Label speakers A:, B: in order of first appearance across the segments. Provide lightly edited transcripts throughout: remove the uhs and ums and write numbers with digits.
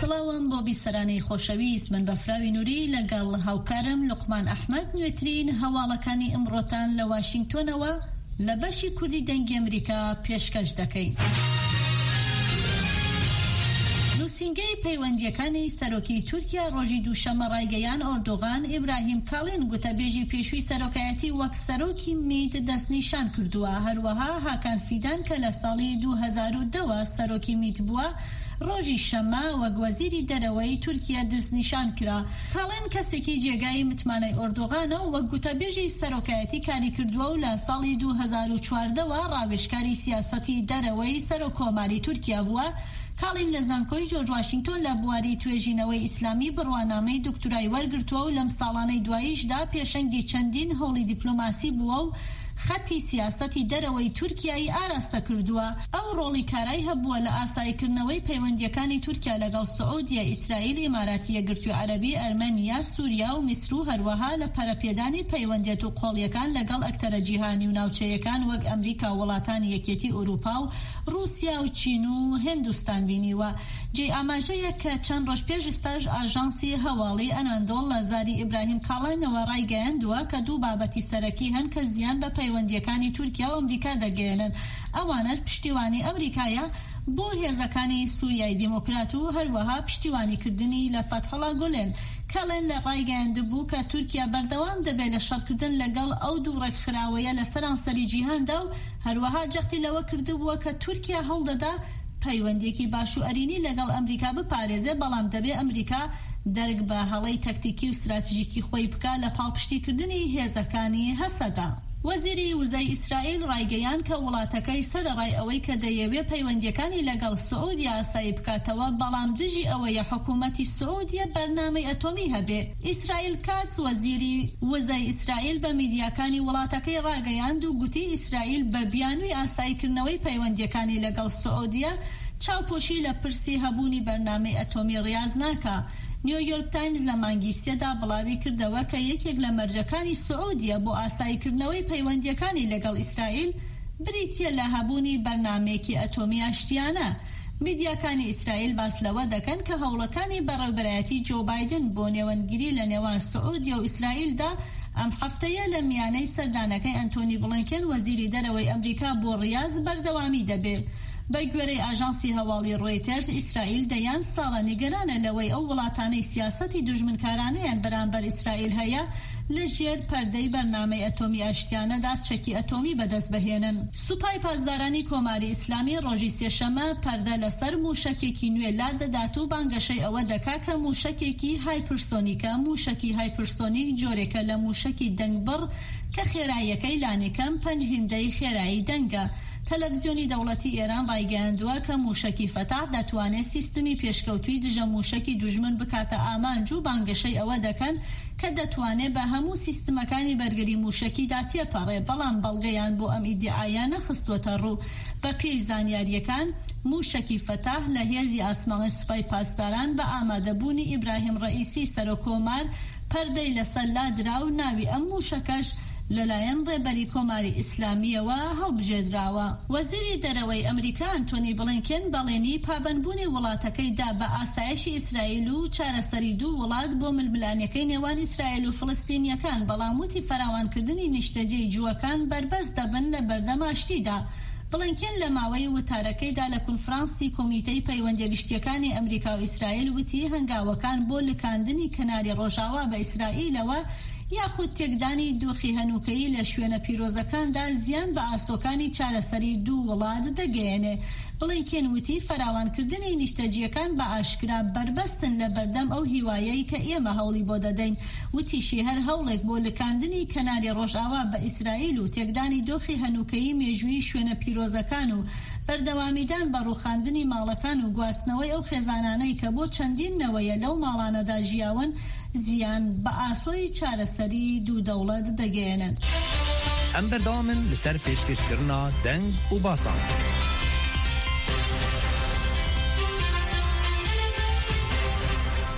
A: سڵاوم بۆ بیسەرانەی خۆشەویست، من بەفراوی نووری لەگەڵ هاوکارم لوقمان ئەحمەد نوێترین هەواڵەکانی ئەمڕۆتان لە واشنگتۆنەوە لە بەشی کوردی دەنگی ئەمریکا پێشکەش دەکەین. نووسینگەی پەیوەندیەکانی سەرۆکی تورکیا ڕۆژی دووشەمە ڕایگەیان ئۆردۆغان ئیبراهیم کالین گوتەبێژی پێشووی سەرۆکایەتی وەک سەرۆکی میت دەستنیشان کردووە. هەروەها هاکان فیدان کە لە ساڵی 2002 سەرۆکی میت بووە ڕۆژی شەمە وەک وەزیری دەرەوەی تورکیا دەستنیشان کرا. کالین کەسێکی جێگای متمانەی ئۆردۆغانە و وەک گوتەبێژی سەرۆکایەتی کاری کردووە و لە ساڵی 2014 ڕاوێژکاری سیاسەتی دەرەوەی سەرۆکۆماری تورکیا بووە. کالین لە زانکۆی جۆرج واشنگتۆن لە بواری توێژینەوەی ئیسلامی بڕوانامەی دکتورای وەرگرتووە و لەم ساڵانەی دواییشدا پێشەنگی چەندین هەوڵی دیپلۆماسی بووە و خەتی سیاسەتی دەرەوەی تورکیایی ئاراستە کردووە. ئەو ڕۆڵی کارای هەبووە لە ئاساییکردنەوەی پەیوەندیەکانی تورکیا لەگەڵ سعودیە، ئیسرائیل، ئیماراتی یەکگرتووی عەرەبی، ئەرمەنیا، سووریا و میسر و هەروەها لە پەرەپێدانی پەیوەندیەت و قۆڵیەکان لەگەڵ ئەکتەرە جیهانی و ناوچەیەکان وەک ئەمریکا، وڵاتانی یەکێتی ئوروپا و رووسیا و چین و هیندستان بینیوە. جێ ئاماژەیە کە چەند ڕۆژ پێش ئێستاش ئاژانسی هەواڵی ئەنادۆڵ لە زاری ئیبراهیم کالینەوە ڕایگەیاندووە کە دوو بابەتی سەرەکی هەن کە زیان بە پەیوەندیەکانی تورکیا و ئەمریکا دەگەێنن. ئەوانەش پشتیوانی ئەمریکایە بۆ هێزەکانی سووریای دیموکرات و هەروەها پشتیوانیکردنی لە فتحوڵا گولێن. کالین لە ڕایگەیاندبوو کە تورکیا بەردەوام دەبێت لە شەڕکردن لەگەڵ ئەو دوو ڕێکخراوەیە لە سەرانسەری جیهاندا و هەروەها جەختی لەوە کردبووە کە تورکیا هەوڵدەدا پەیوەندیەکی باش و ئەرینی لەگەڵ ئەمریکا بپارێزێ، بەڵام دەبێ ئەمریکا دەرگ بە هەڵەی تەکتیکی و استراتیژیکی خۆی بکە لە پاڵپشتیکردنی هێزەکانی هەسەدا. وەزیری وزەی ئیسرائیل ڕایگەیان کە وڵاتەکەی سەرەڕای ئەوەی کە دەیەوێت پەیوەندیەکانی لەگەڵ سعودیا ئاسایی بکاتەوە، بەڵام دژی ئەوەیە حکوومەتی سعودیە بەرنامەی ئەتۆمی هەبێ. ئیسرائیل کاتس وەزیری وزەی ئیسرائیل بە میدیاکانی وڵاتەکەی ڕاگەیاند و گوتی ئیسرائیل بە بیانووی ئاساییکردنەوەی پەیوەندیەکانی لەگەڵ سعودیا چاوپۆشی لە پرسی هەبوونی بەرنامەی ئەتۆمی ڕیاز ناکا. نیویۆرک تایمز لە مانگی سێدا بڵاوی کردەوە کە یەکێک لە مەرجەکانی سعودیە بۆ ئاساییکردنەوەی پەیوەندیەکانی لەگەڵ ئیسرائیل بریتیە لە هەبوونی بەرنامەیەکی ئەتۆمی ئاشتیانە. میدیاکانی ئیسرائیل باس لەوە دەکەن کە هەوڵەکانی بەڕێوەبەرایەتی جۆ بایدن بۆ نێوەندگیری لە نێوان سعودیا و ئیسرائیلدا ئەم هەفتەیە لە میانەی سەردانەکەی ئەنتۆنی بڵینکن وەزیری دەرەوەی ئەمریکا بۆ ڕیاز بەردەوامی دەبێت. بە گوێرەی ئاژانسی هەواڵی ڕۆیتەرز، ئیسرائیل دەیان ساڵە نیگەرانە لەوەی ئەو وڵاتانەی سیاسەتی دوژمنکارانەیان بەرامبەر ئیسرائیل هەیە لە ژێر پەردەی بەرنامەی ئەتۆمی ئاشتیانەدا چەکی ئەتۆمی بەدەست بهێنن. سوپای پاسدارانی کۆماری ئیسلامی ڕۆژی سێشەمە پەردە لەسەر موشەکێکی نوێ لا دەدات و بانگەشەی ئەوە دەکا کە موشەکێکی هایپرسۆنیکە. موشەکی هایپرسۆنیک جۆرێکە لە موشەکی دەنگبڕ کە خێراییەکەی لانێکەم 5 هێندەی خێرایی دەنگە. تەلەڤیزیۆنی دەوڵەتی ئێران ڕایگەیاندووە کە موشەکی فەتاح دەتوانێت سیستمی پێشکەوتوی دژە موشەکی دوژمن بکاتە ئامانج و بانگەشەی ئەوە دەکەن کە دەتوانێت بە هەموو سیستمەکانی بەرگری موشەکیدا تێپەڕێ، بەڵام بەڵگەیان بۆ ئەم ئیدعایە نەخستوەتە ڕوو. بە پێی زانیاریەکان موشەکی فەتاح لە هێزی ئاسمانی سوپای پاسداران بە ئامادەبوونی ئیبراهیم ڕەئیسی سەرۆکۆمار پەردەی لەسەر لادرا و ناوی ئەم موشەکەش لەلایەن ڕێبەری کۆماری ئیسلامیەوە هەڵبژێردراوە. وەزیری دەرەوەی ئەمریکا ئەنتۆنی بڵینکن بەڵێنی پابەندبوونی وڵاتەکەیدا بە ئاسایشی ئیسرائیل و چارەسەری دوو وڵات بۆ ململانیەکەی نێوان ئیسرائیل و فلستینیەکان، بەڵام وتی فراوانکردنی نیشتەجێی جووەکان بربەست دەبن لە بەردەم ئاشتیدا. بڵینکن لە ماوەی وتارەکەیدا لە کۆنفرانسی کۆمیتەی پەیوەندیە گشتیەکانی ئەمریکا و ئیسرائیل وتی هەنگاوەکان بۆ لکاندنی کەناری ڕۆژاوا بە ئیسرائیلەوە یاخود تێکدانی دۆخی هەنووکەیی لە شوێنە پیرۆزەکاندا زیان بە ئاسۆکانی چارەسەری دوو وڵات دەگەیەنێ. بڵینکن وتی فراوانکردنی نیشتەجیەکان بە ئاشکرا بربەستن لە بەردەم ئەو هیوایەی کە ئێمە هەوڵی بۆ دەدەین. وتیشی هەر هەوڵێک بۆ لکاندنی کەناری ڕۆژاوا بە ئیسرائیل و تێکدانی دۆخی هەنووکەیی مێژووی شوێنە پیرۆزەکان و بەردەوامیدان بە ڕووخاندنی ماڵەکان و گواستنەوەی ئەو خێزانانەی کە بۆ چەندین نەوەیە لەو ماڵانەدا ژیاون زیان بە ئاسۆی چارەسەری دوو دەوڵەت دەگەێنن.
B: ئەم بەردەوامن لەسەر پێشکەشکردنا دەنگ و باسان.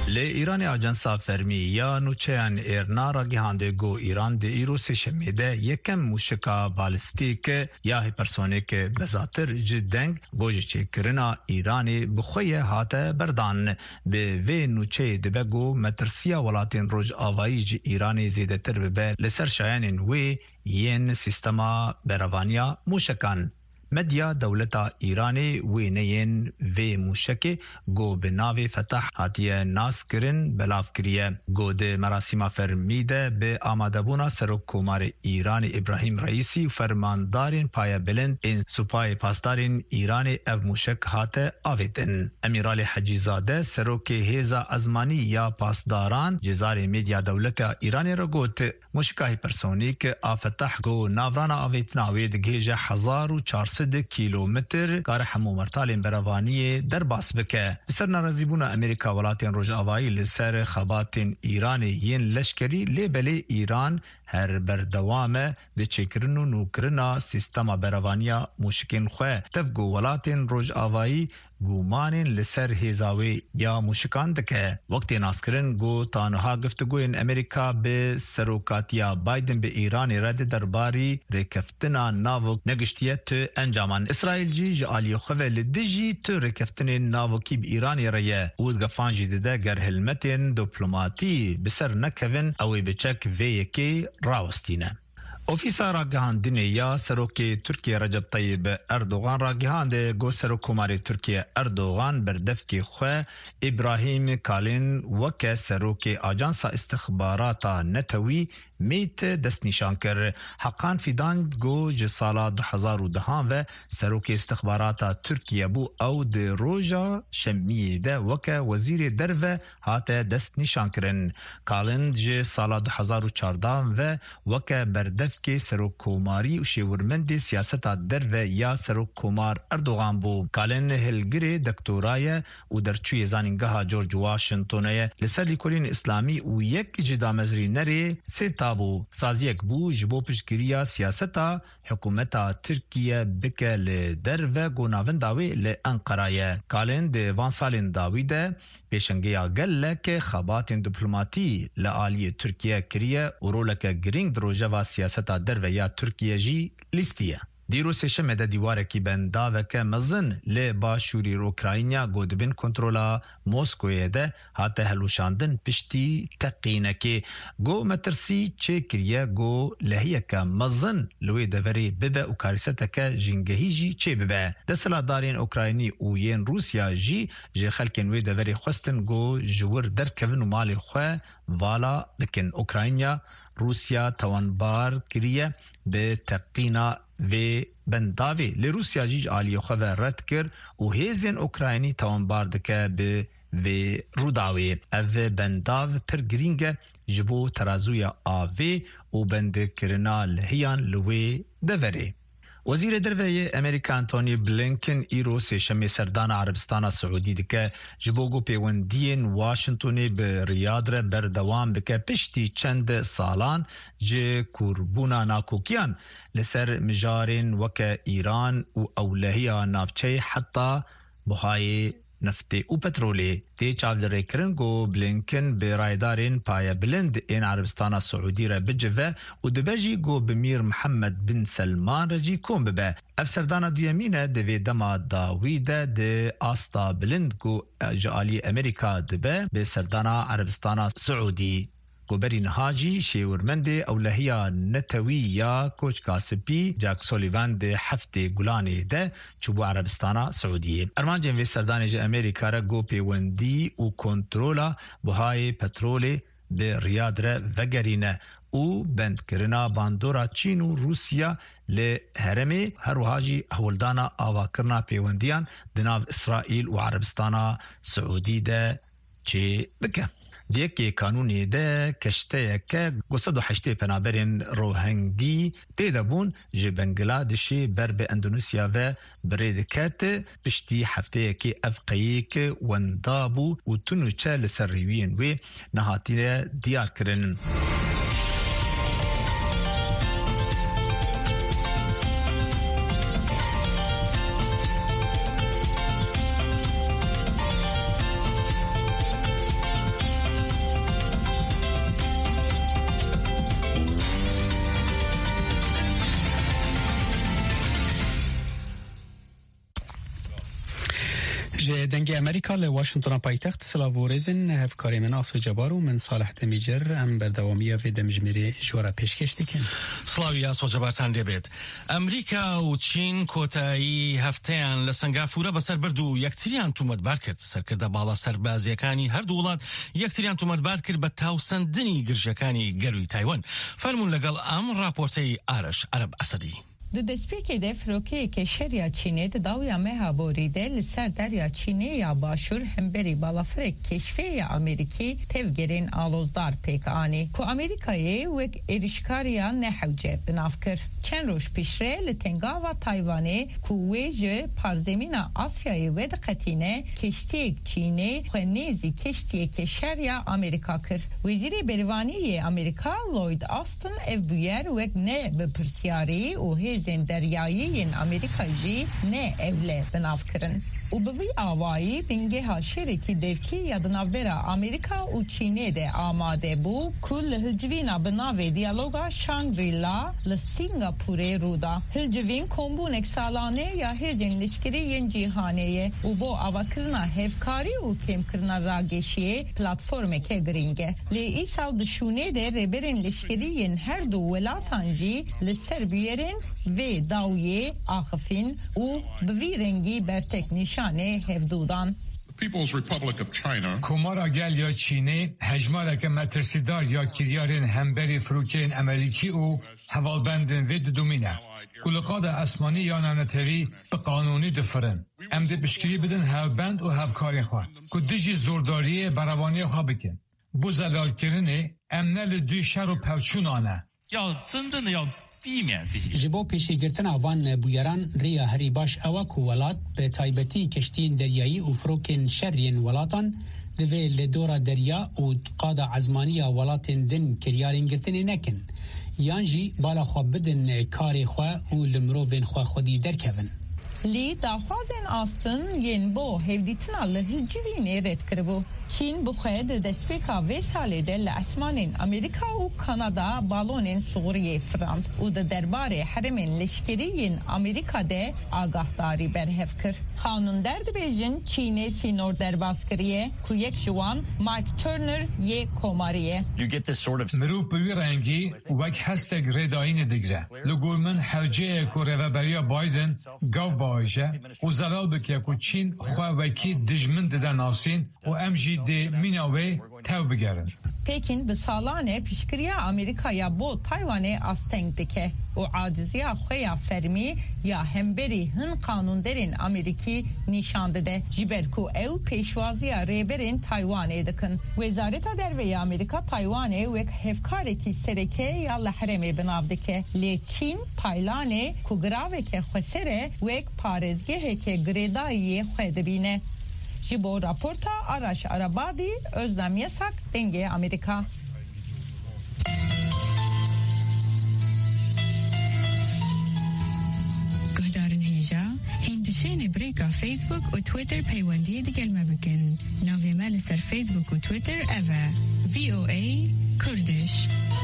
C: لإيران أجنسا فرمی یا نوچهان ایرنا را گهانده گو ایران ده ایروس شمیده یکم موشکا بالستیک یا هیپرسونیک بزاتر جدنگ گوش چه کرنا ایرانی بخویه هاته بردان به وی نوچه دبگو مترسیا ولاتین روج آوایی جی ایرانی زیده تر ببه لسر شاینین وی ین سیستما بروانیا موشکان. مدیا دولتا ایرانی وینین وی موشکی گو به ناوی فتح هاتیه ناس کرن بلاف کریه گو ده مراسم فرمیده به آمادبونا سروک کومار ایرانی ابراهیم رئیسی و فرماندارین پای بلند این سپای پاسدارین ایرانی او موشک هاته آویدن. امیرال حجیزاده سروک هیزا ازمانی یا پاسداران جزار میدیا دولتا ایرانی را گوت موشکای پرسونیک آفتح گو ناورانا آویدناوی دگیج 1400 کیلومتر کار همو مرتالین بروانی در باس بکه. بسر نارزیبون امریکا ولاتین روجاوایی لسر خباتین ایرانی ین لشکری لیبلی ایران هر بردوامه به چکرن و نوکرنا سیستما بروانیا موشکین خواه تفگو ولاتین روجاوایی گومانین لسر هیزاوی یا موشکان دکه. وقتی ناسکرن گو تانها گفتگوین امریکا به سروکاتیا بایدن به ایران رد درباری رکفتنا ناوک نگشتیه تو انجامان. اسرائیل جی جعالی خواه لدجی تو رکفتن ناوکی به ایرانی رایه اود گفان جیده گر هلمتین دیپلوماتی بسر نکوین اوی بچک ویکی راوستینه. اوفیسا راگهاندنی یا سروک ترکیه رجب طیب اردوغان راگهانده گو سروک کماری ترکیه اردوغان بردفکی خواه ابراهیم کالین وکه سروک آجانسا استخباراتا نتوی میت دست نشان کر. حقان فیدان گو جسالا 2010 و سروک استخباراتا ترکیه بو او ده روژا شمیه ده وکه وزیر درو هات دست نشان کرن. کالین جسالا 2014 و وکه بردفکی سروک کوماری و شیورمند سیاستا درو یا سروک کومار اردوغان بو. کالین هلگری دکتورای و درچوی زانینگاه جورج واشنطونه لسر لیکولین اسلامی و یک جدا مزری نری سیتا بو. سازیک بو جبو پشگیریا سیاستا حکومتا ترکیه بکه لدر و گوناون داوی لانقرایه. کالین ده وان سالین داوی ده پیشنگیا گل که خباتین دیپلوماتی لآلی ترکیه کریه و رولک گرینگ دروجه و سیاستا در و یا ترکیه جی لیستیه. دیرو سشم ده دیواره کی بندا و که مزن لی باشوری اوکراینیا گودبین کنترولا موسکویه ده هاته هلوشاندن پشتی تقینه که گو مترسی چه کریه گو لحیه که مزن لوی دوری ببه و کاریسته که جنگهی جی چه ببه. دستلا دارین اوکراینی و ین روسیا جی خلکن وی دوری خواستن گو جور در کون و مالی خواه والا لکن اوکراینیا روسیا توانبار کریه به تقینا و بنداوی لروسیا جیج آلی خواه رد کر و هیزین اوکراینی توانبار دکه به و روداوی او بنداو پر گرینگ جبو ترازوی آوی و بند کرنا لحیان لوی دوری. وزیر دروی امریکا انتونی بلینکن ایرو سشمی سردان عربستان سعودی دکه جبوگو پیوندین واشنطونی به ریاض را بردوام بکه پشتی چند سالان جه کوربونا ناکوکیان لسر مجارین وکه ایران و اولهی نافچه حتی بهای نفتی و پترولی. تی چاودره کرنگو بلینکن به رایدارین پای بلند این عربستان سعودی را بجوه و دبجی گو بمیر محمد بن سلمان رجی کن ببه. افسردان دویمینه دوی دما داویده ده آستا بلند گو جالی امریکا دبه به سردان عربستان سعودی. گوبرین هاجی شیورمند اولهیا نتوی یا کوچ کاسپی جاک سولیوان ده هفته گلانی ده چوبو عربستان سعودیه. ارمان جنوی سردانج امریکا را گو پیوندی و کنترولا بهای پترولی به ریاض را وگرینه او بند کرنا باندورا چین و روسیا لهرمی هر هاجی هولدانا آواکرنا پیوندیان دناو اسرائیل و عربستان سعودی ده چه بکه. دیکی کانونی ده کشته که گوسد و حشته پنابرین روهنگی تیده بون جه بنگلادشی بر به اندونوسیا و بریدکت پشتی هفته که افقیی که وندابو و تنوچه لسریوین و نهاتی دیار کرن.
D: جه دنگ امریکا ل واشنطن پایتخت سلاوورزن هفکاری من آسو جبارو من صالح تمیجر ام بردوامی و دمجمری جورا پیشکش دیکن.
E: سلاوی آسو جبار تنده بید. امریکا و چین کوتایی هفتهان لسنگافورا بسر بردو یکتریان تومتبار کرد. سرکرده بالا سربازیکانی هر دولت یکتریان تومتبار کرد به تاوسندنی گرجکانی گروی تایوان. فرمون لگل ام راپورتی آرش عرب اسدی.
F: د دسپیکې د فروکې کې شریا چینه د داویا مه بوریده لسر دریا چینه یا باشور همبری بالافر کشفی امریکی تفگرین آلوزدار پیکانی کو امریکایی وک ایرشکاریا نحوجه بنافکر چند روش پیشره لتنگا و تایوانی کو ویج پارزمین آسیای ود قطینه کشتی چینه خنیزی کشتی که شریا امریکا کر وزیر بریوانی امریکا لوید آستن اف بویر وک نه بپرسیاری و زن دریایی این امریکایی نه اوله بناف کرن و به وی آوایی بینگه ها شرکی devki yadınavbera Amerika u Çin'e de amade bu kul hılcivina bınave diyaloga Shangri-La le Singapur'e ruda hılcivin kombun eksalane ya hezin ilişkiri yen cihaneye u bu avakırına hevkari u kemkırına rageşiye platforme ke gringe le isal dışune de reberin ilişkiri yen her du velatanji le serbiyerin ve dawiye ahfin u bvirengi bertek nişane hevdudan
G: People's Republic of China.
H: Kumara gel ya Çin'e hecmara ke matersidar ya kiryarın hemberi fruken Ameriki u havalbendin ve düdümine. Kulukada asmani ya naneteri be kanuni difrin. Em de bişkiri bidin havbend u havkarin xwa. Ku dijî zordariye beravaniye xwa bikin. Bu zelalkirini em ne li duy şer u pevçunane.
I: Ya 真正的要
D: جبو پیشگرتن آوان بویران ریا هری باش اوا کو ولات به تایبتی کشتین دریایی و فروکن شرین ولاتان دوی لدورا دریا و قادا عزمانی ولاتن دن کریارین گرتن نکن یانجی بالا خواب بدن کاری خواه و لمروفین خواه خودی درکون
F: لی داخوازن آستن ین بو هفدیتن الله هلجوینه رد کربو چین بخواه ده دسپیکا و ساله ده لعسمانین امریکا و کانادا بالونین سوریه فرند و ده درباره حرمین لشکرین امریکا ده آگاهداری برهف کر خانون درد بیجن چینه سینور درباز کریه که یک جوان مایک ترنر یک کوماریه
H: مرو پوی رنگی وک هستگ رداین دگره لگورمن حوجه که روبریا بایدن گاو باشه و زلال بکه که چین خواه وکی دجمن ده ناسین و امجی de minave tev bigerin.
F: Pekin bi salane pişkiriya Amerikaya bo Tayvan'e astengdike o aciziya xoya fermi ya hemberi hın kanunderin Ameriki nişandede jiberku ev peşvaziya reberin Tayvan'e dikin. Wezareta derveyi Amerika Tayvan'e ve hevkareki sereke ya lahreme binavdike. Le Çin paylane ku graveke xwesere ve parezgeheke gredayiye xwedebine. Jibo raporta Araş Arabadi Özlem Yasak Denge Amerika.
J: Guhdarın heja hindişeni breka Facebook و Twitter peywendiye digelme bikin. Navê ser Facebook و Twitter eve VOA Kurdish.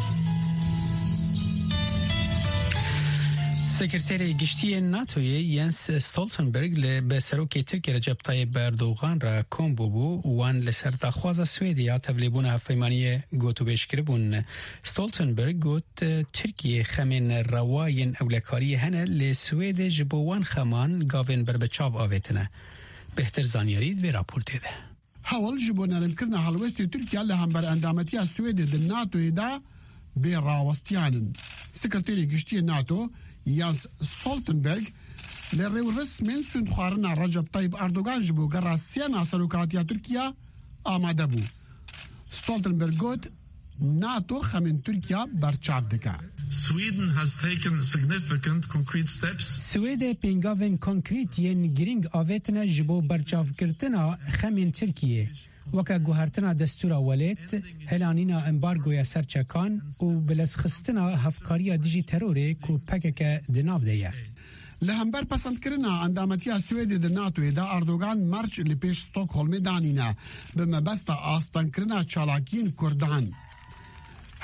D: سکرتری گشتی ناتوی ینس ستولتنبرگ به سروکی ترکیه رجب طیب اردوغان را کومبو بو وان لسر دخواز سویدیا تبلیبون هفیمانی گوتو بشکر بون ستولتنبرگ گوت ترکیه خمین رواین اولکاری هنه لسوید جبوان خمان گاوین بر بچاو آویتنه بهتر زانیارید و راپورت ده
K: حاول جبو نرمکرنا حلوستی ترکیه لهم بر اندامتی سوید دل ناتوی دا به راوستیانن سکرتری گشتی ناتو یاز سولتنبرگ لرو رسمین سندخارنا رجب طیب اردوغان جبو گراسیانا سلوکاتیا ترکیه آماده بو سولتنبرگ گوت ناتو خمین ترکیه برچاو دکه
G: Sweden has taken significant concrete steps.
D: سوید پینگاوین کنکریت ین گرینگ آویتنا جبو برچاو کرتنا خمین ترکیه وکا گوهرتنا دستورا ولیت هلانینا امبارگویا سرچکان و بلسخستنا هفکاریا دیجی تروره کو پکک دناو دیه
K: لهمبر پسند کرنا اندامتیا سوید د ناتو دا اردوغان مرچ لپیش ستوکهولم دانینا به مبستا آستان کرنا چالاکین کردان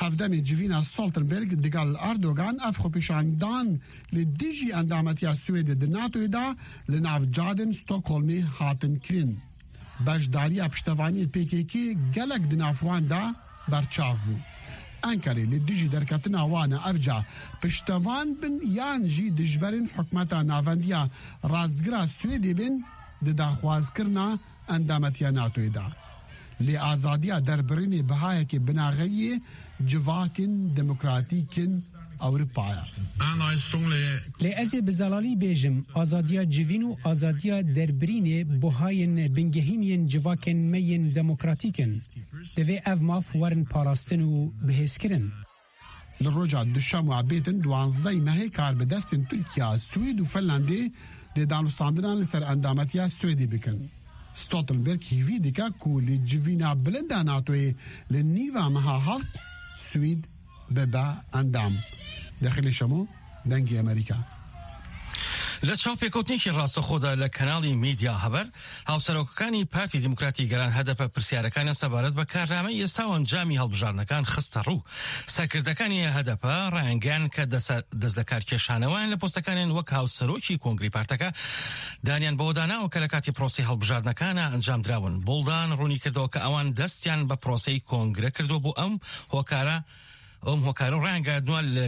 K: هفدم جیوینا سولتنبرگ دگل اردوغان اف خوپیشاندان لدیجی اندامتیا سوید د ناتو دا لناف جادن ستوکولمی هاتن کرین بجداری پشتوانی پیکیکی گلک دنافوان دا برچاو بو انکاری لدیجی درکتنا وانا افجا پشتوان بن یان جی دجبرین حکمتا نافندیا رازدگرا سویدی بن د داخواز کرنا اندامتیا ناتو دا لی آزادیا دربرین بهایی که بناغیه جواکن دموکراتیکن اوروپایا
D: لی ازی بزلالی بیجم آزادیا جوین و آزادیا دربرین بهاین بنگهینین جواکن مین دموکراتیکن دوی او ماف ورن پاراستن و بهز کرن
K: لروجا دوشام و عبیتن دوانزدای مهی کار به دستن ترکیه سوید و فنلندی دی دانستاندنان لسر اندامتیا سویدی بکن ستولتنبرگ هیوی دیکا کو لی جوینا بلندا ناتوی لی نیوا مها هفت سوید ببا اندام داخل شمو دنگی امریکا
E: لەچاوپێکوتنێکی ڕاستەخۆدا لە کەناڵی میدیا هەبەر هاوسەرۆکەکانی پارتی دیموکراتی گەران هەدەپە پرسیارەکانیان سەبارەت بە کارنامەی ئێستاوان جامی هەڵبژارنەکان خستە ڕوو سەرکردەکانی هەدەپە ڕایانگەیان کە دەست لە کارکێشانەوەیان لە پۆستەکانیان وەک هاوسەرۆکی کۆنگری پارتەکە دانیان بۆ داناوە کە لە کاتی پرۆسی هەڵبژارنەکانە ئەنجام دراون بوڵدان ڕوونی کردەوە کە ئەوان دەستیان بە پرۆسەی کۆنگرە کردو بۆ ئەم هۆکارە ڕایانگەاندنووە لە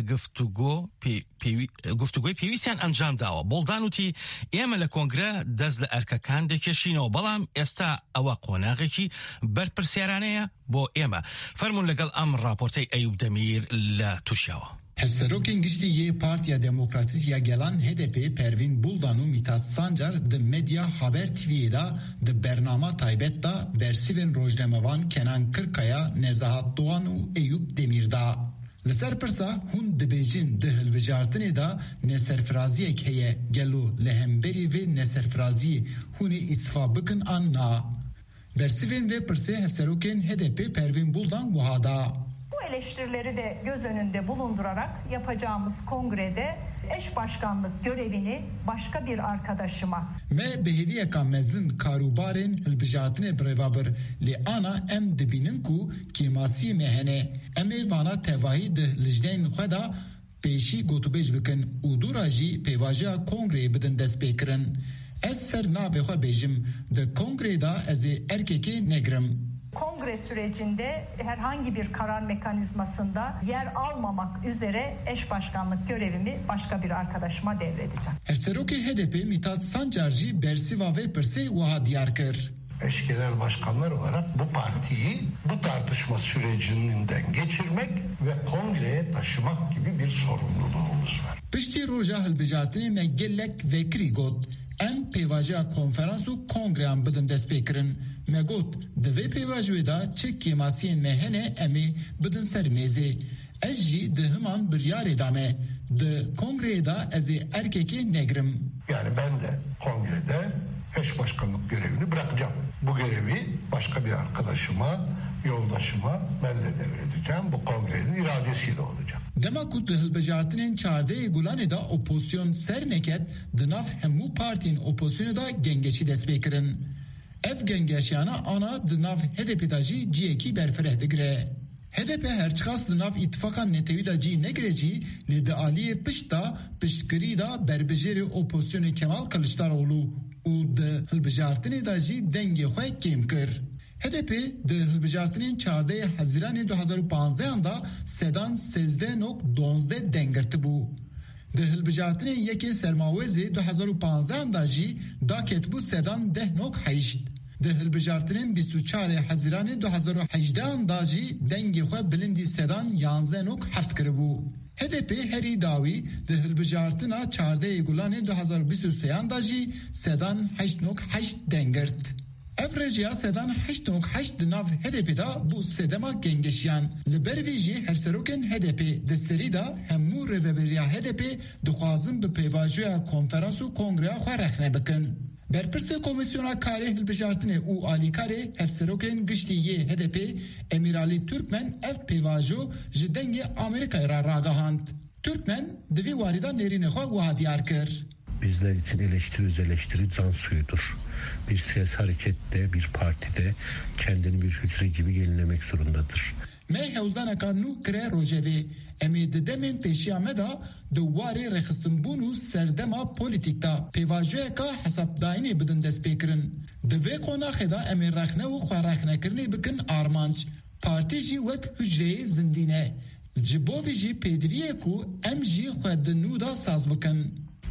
E: گفتوگۆی پێویستیان ئەنجام داوە بوڵدان وتی ئێمە لە کۆنگرە دەست لە ئەرکەکان دەکێشینەوە بەڵام ئێستا ئەوە قۆناغێکی بەرپرسیارانەیە بۆ ئێمە فەرمون لەگەڵ ئەم راپۆرتەی ئەیوب دەمیر لە تووشیەوە
I: Hesserokên giştî yê Partiya Demokratîk ya Gelan HDP Pervin Buldan û Mithat Sancar di medya Haber TV'ye da di bernama taybet da bersivên rojnamevan Kenan Kırkaya, Nezahat Doğan û Eyüp Demir da. Li ser pirsa hûn dibêjin di hilbijartinê da neserfiraziyek heye gelo li hemberî vê neserfiraziyê hûnê îstifa bikin an na. Bersivên vê pirsê hevserokên HDP Pervin Buldan wiha da.
L: Bu eleştirileri de göz önünde bulundurarak yapacağımız kongrede eş başkanlık görevini başka bir arkadaşıma.
I: Me beheviyeka mezin karubarên hilbijartinê birêvabir lê ana em dibînin ku kêmasiyê me hene em ê vana tevahî di lijneyên xwe da pêşî gotûbêj bikin û dûra jî pêvajiya kongreyê bidin destpêkirin. Ez ser navê xwe bêjim di kongrê da ez ê erkekê negirim.
L: Kongre sürecinde herhangi bir karar mekanizmasında yer almamak üzere eş başkanlık görevimi başka bir arkadaşıma devredeceğim.
I: Hesserokê HDP Mithat Sancar jî bersiva vê pirsê wiha diyar kir.
M: Eş genel başkanlar olarak bu partiyi bu tartışma sürecinden geçirmek ve kongreye taşımak gibi bir sorumluluğumuz var.
I: Piştî roja hilbijartinê me gelek vekirî got. Em pêvajiya konferans û kongreyan bidin destpêkirin. Me got di vê pêvajiyê da çi kêmasiyên me hene em ê bidin ser mêzê. Ez jî di himan biryarê da me. Di kongreyê da ez ê erkekê negirim.
M: Yani ben de kongrede eş başkanlık görevini bırakacağım. Bu görevi başka bir arkadaşıma, yoldaşıma ben de devredeceğim. Bu kongrenin iradesiyle olacak.
I: Dema ku di hilbijartinên çardeyê Gulanê da opozisyon ser neket di nav hemû partiyên opozisyonê da gengeçî destpêkirin. Ev gengeşiyana ana di nav HDP da jî ciyekî berfireh digire. HDP herçiqas di nav îtifaka netewî da cî negire jî lê di aliyê pişt da piştkirî da berbijêrê opozisyonê Kemal Kılıçdaroğlu û di hilbijartinê da jî dengê xwe kêm kir. HDP di hilbijartinên çardeyê Haziranê 2015 da sedan 13.12 dengirtibû. Di hilbijartinên yekê Sermawezê 2015 da jî daketbû sedan 10.8. Di hilbijartinên 24 Haziranê 2018 da jî dengê xwe bilindî sedan 11.7 kiribû. HDP herî dawî di hilbijartina çardeyê Gulanê 2023 da jî sedan 8.8 dengirt. Ev rejiya sedan 8.8 di nav HDP da bu sedema gengeşiyan. Li ber vê jî hevserokên HDP di serî da hemû rêveberiya HDP dixwazin bi pêvajiya konferans û kongreya xwe rexne bikin. Berpirsê Komisyona Karê Hilbijartinê û Alîkarê hevserokên giştî yê HDP Emiralî Türkmen ev pêvajo ji dengê Amerîkayê ra ragihand. Türkmen di vê warî da nêrînê xwe wiha diyar kir.
N: Bizler için eleştiri can suyudur. Bir siyasi harekette, bir partide kendini bir hücre gibi yenilemek zorundadır.
I: ما هولدان کارنو کره روجوی امید دمن پیشیا مدا دواره رخصتنبونو سردما پولیتیک دا پیواجوه که حساب داینی بدن دست پیکرن دوی قناخه دا امیر رخنه و خواه رخنه کرنی بکن آرمانچ پارتی جی وک حجره زندینه جبوی جی پیدویه کو ام جی خواه دنو دا ساز بکن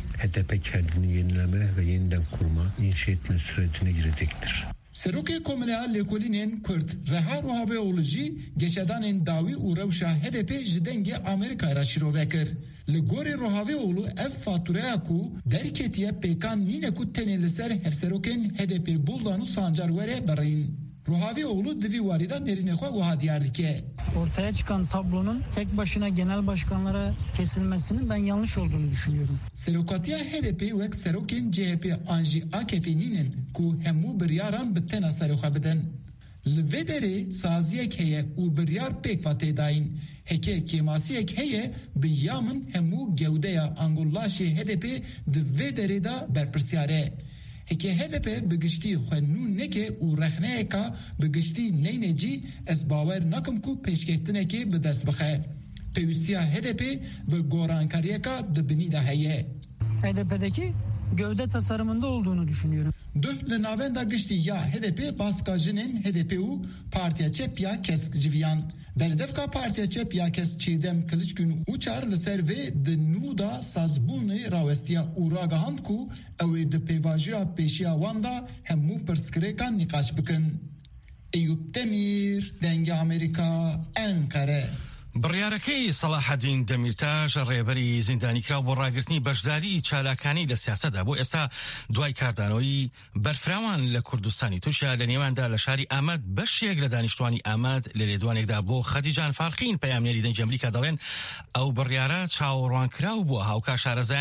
N: HDP kendini yenileme ve yeniden kurma, inşa etme sürecine girecektir.
I: Seroke Komünal Lekolinin Kürt Rehar Haveoloji geçedanın davi u rewşa HDP jidenge Amerika ra şirovekir. Li gorê Rohaveolu ev fatureya ku derketiye pêkan nîne ku tenê li ser hevserokên HDP Buldan û Sancar were berîn. Rohaveolu divî warîda nêrînê xwe wiha diyar dike.
O: Ortaya çıkan tablonun tek başına genel başkanlara kesilmesinin ben yanlış olduğunu düşünüyorum.
I: Serokatiya HDP wek serokên CHP anjî AKP nînin ku hemû biryaran bi tena serê xwe bidin. Li vê derê saziyek heye û biryar pêk vatê dayîn. Heke kemasiyek heye bi ya min hemû gewdeya angullaşê HDP di vê derê da berpirsyar e. Heke HDP bi giştî xwe nû neke û rexneyeka bi giştî neyne cî ez bawer nakim ku pêşketinekê bi dest bixe. Pêwîstiya HDP bi gorankariyeka di binî de heye.
O: HDP'deki gövde tasarımında olduğunu düşünüyorum.
I: Duh li navenda giştî ya HDP baska jinên HDP û Partiya Çep ya Kesk civiyan. Berdevka Partiya Çep ya Kesk Çêdem Kılıçgün û çar li ser vê di nû da sazbûnê rawestiya û ragihand ku ew ê di pêvajiya pêşiya wan da hemû pirsgirêkan nîqaş bikin. Eyüp Demir, Denge Amerika, Ankara.
E: بڕیارەکەی سەلاحەدین دەمیرتاژ ڕێبەری زیندانیکرا بۆ ڕاگررتنی بەشداری چالاکانی لە سیاسەتدا بۆ ئێستا دوای کاردانەوەی بەرفراوان لە کوردستانی تووشە لە نێواندا لە شاری ئامەد بەشێک لە دانیشتوانی ئامەد لە لێدوانێکدا بۆ خەدیجان فارقین پەیامنێری دەنگی ئەمریکا دەڵێن ئەو بڕیارە چاوەڕوانکراو بووە هاوکار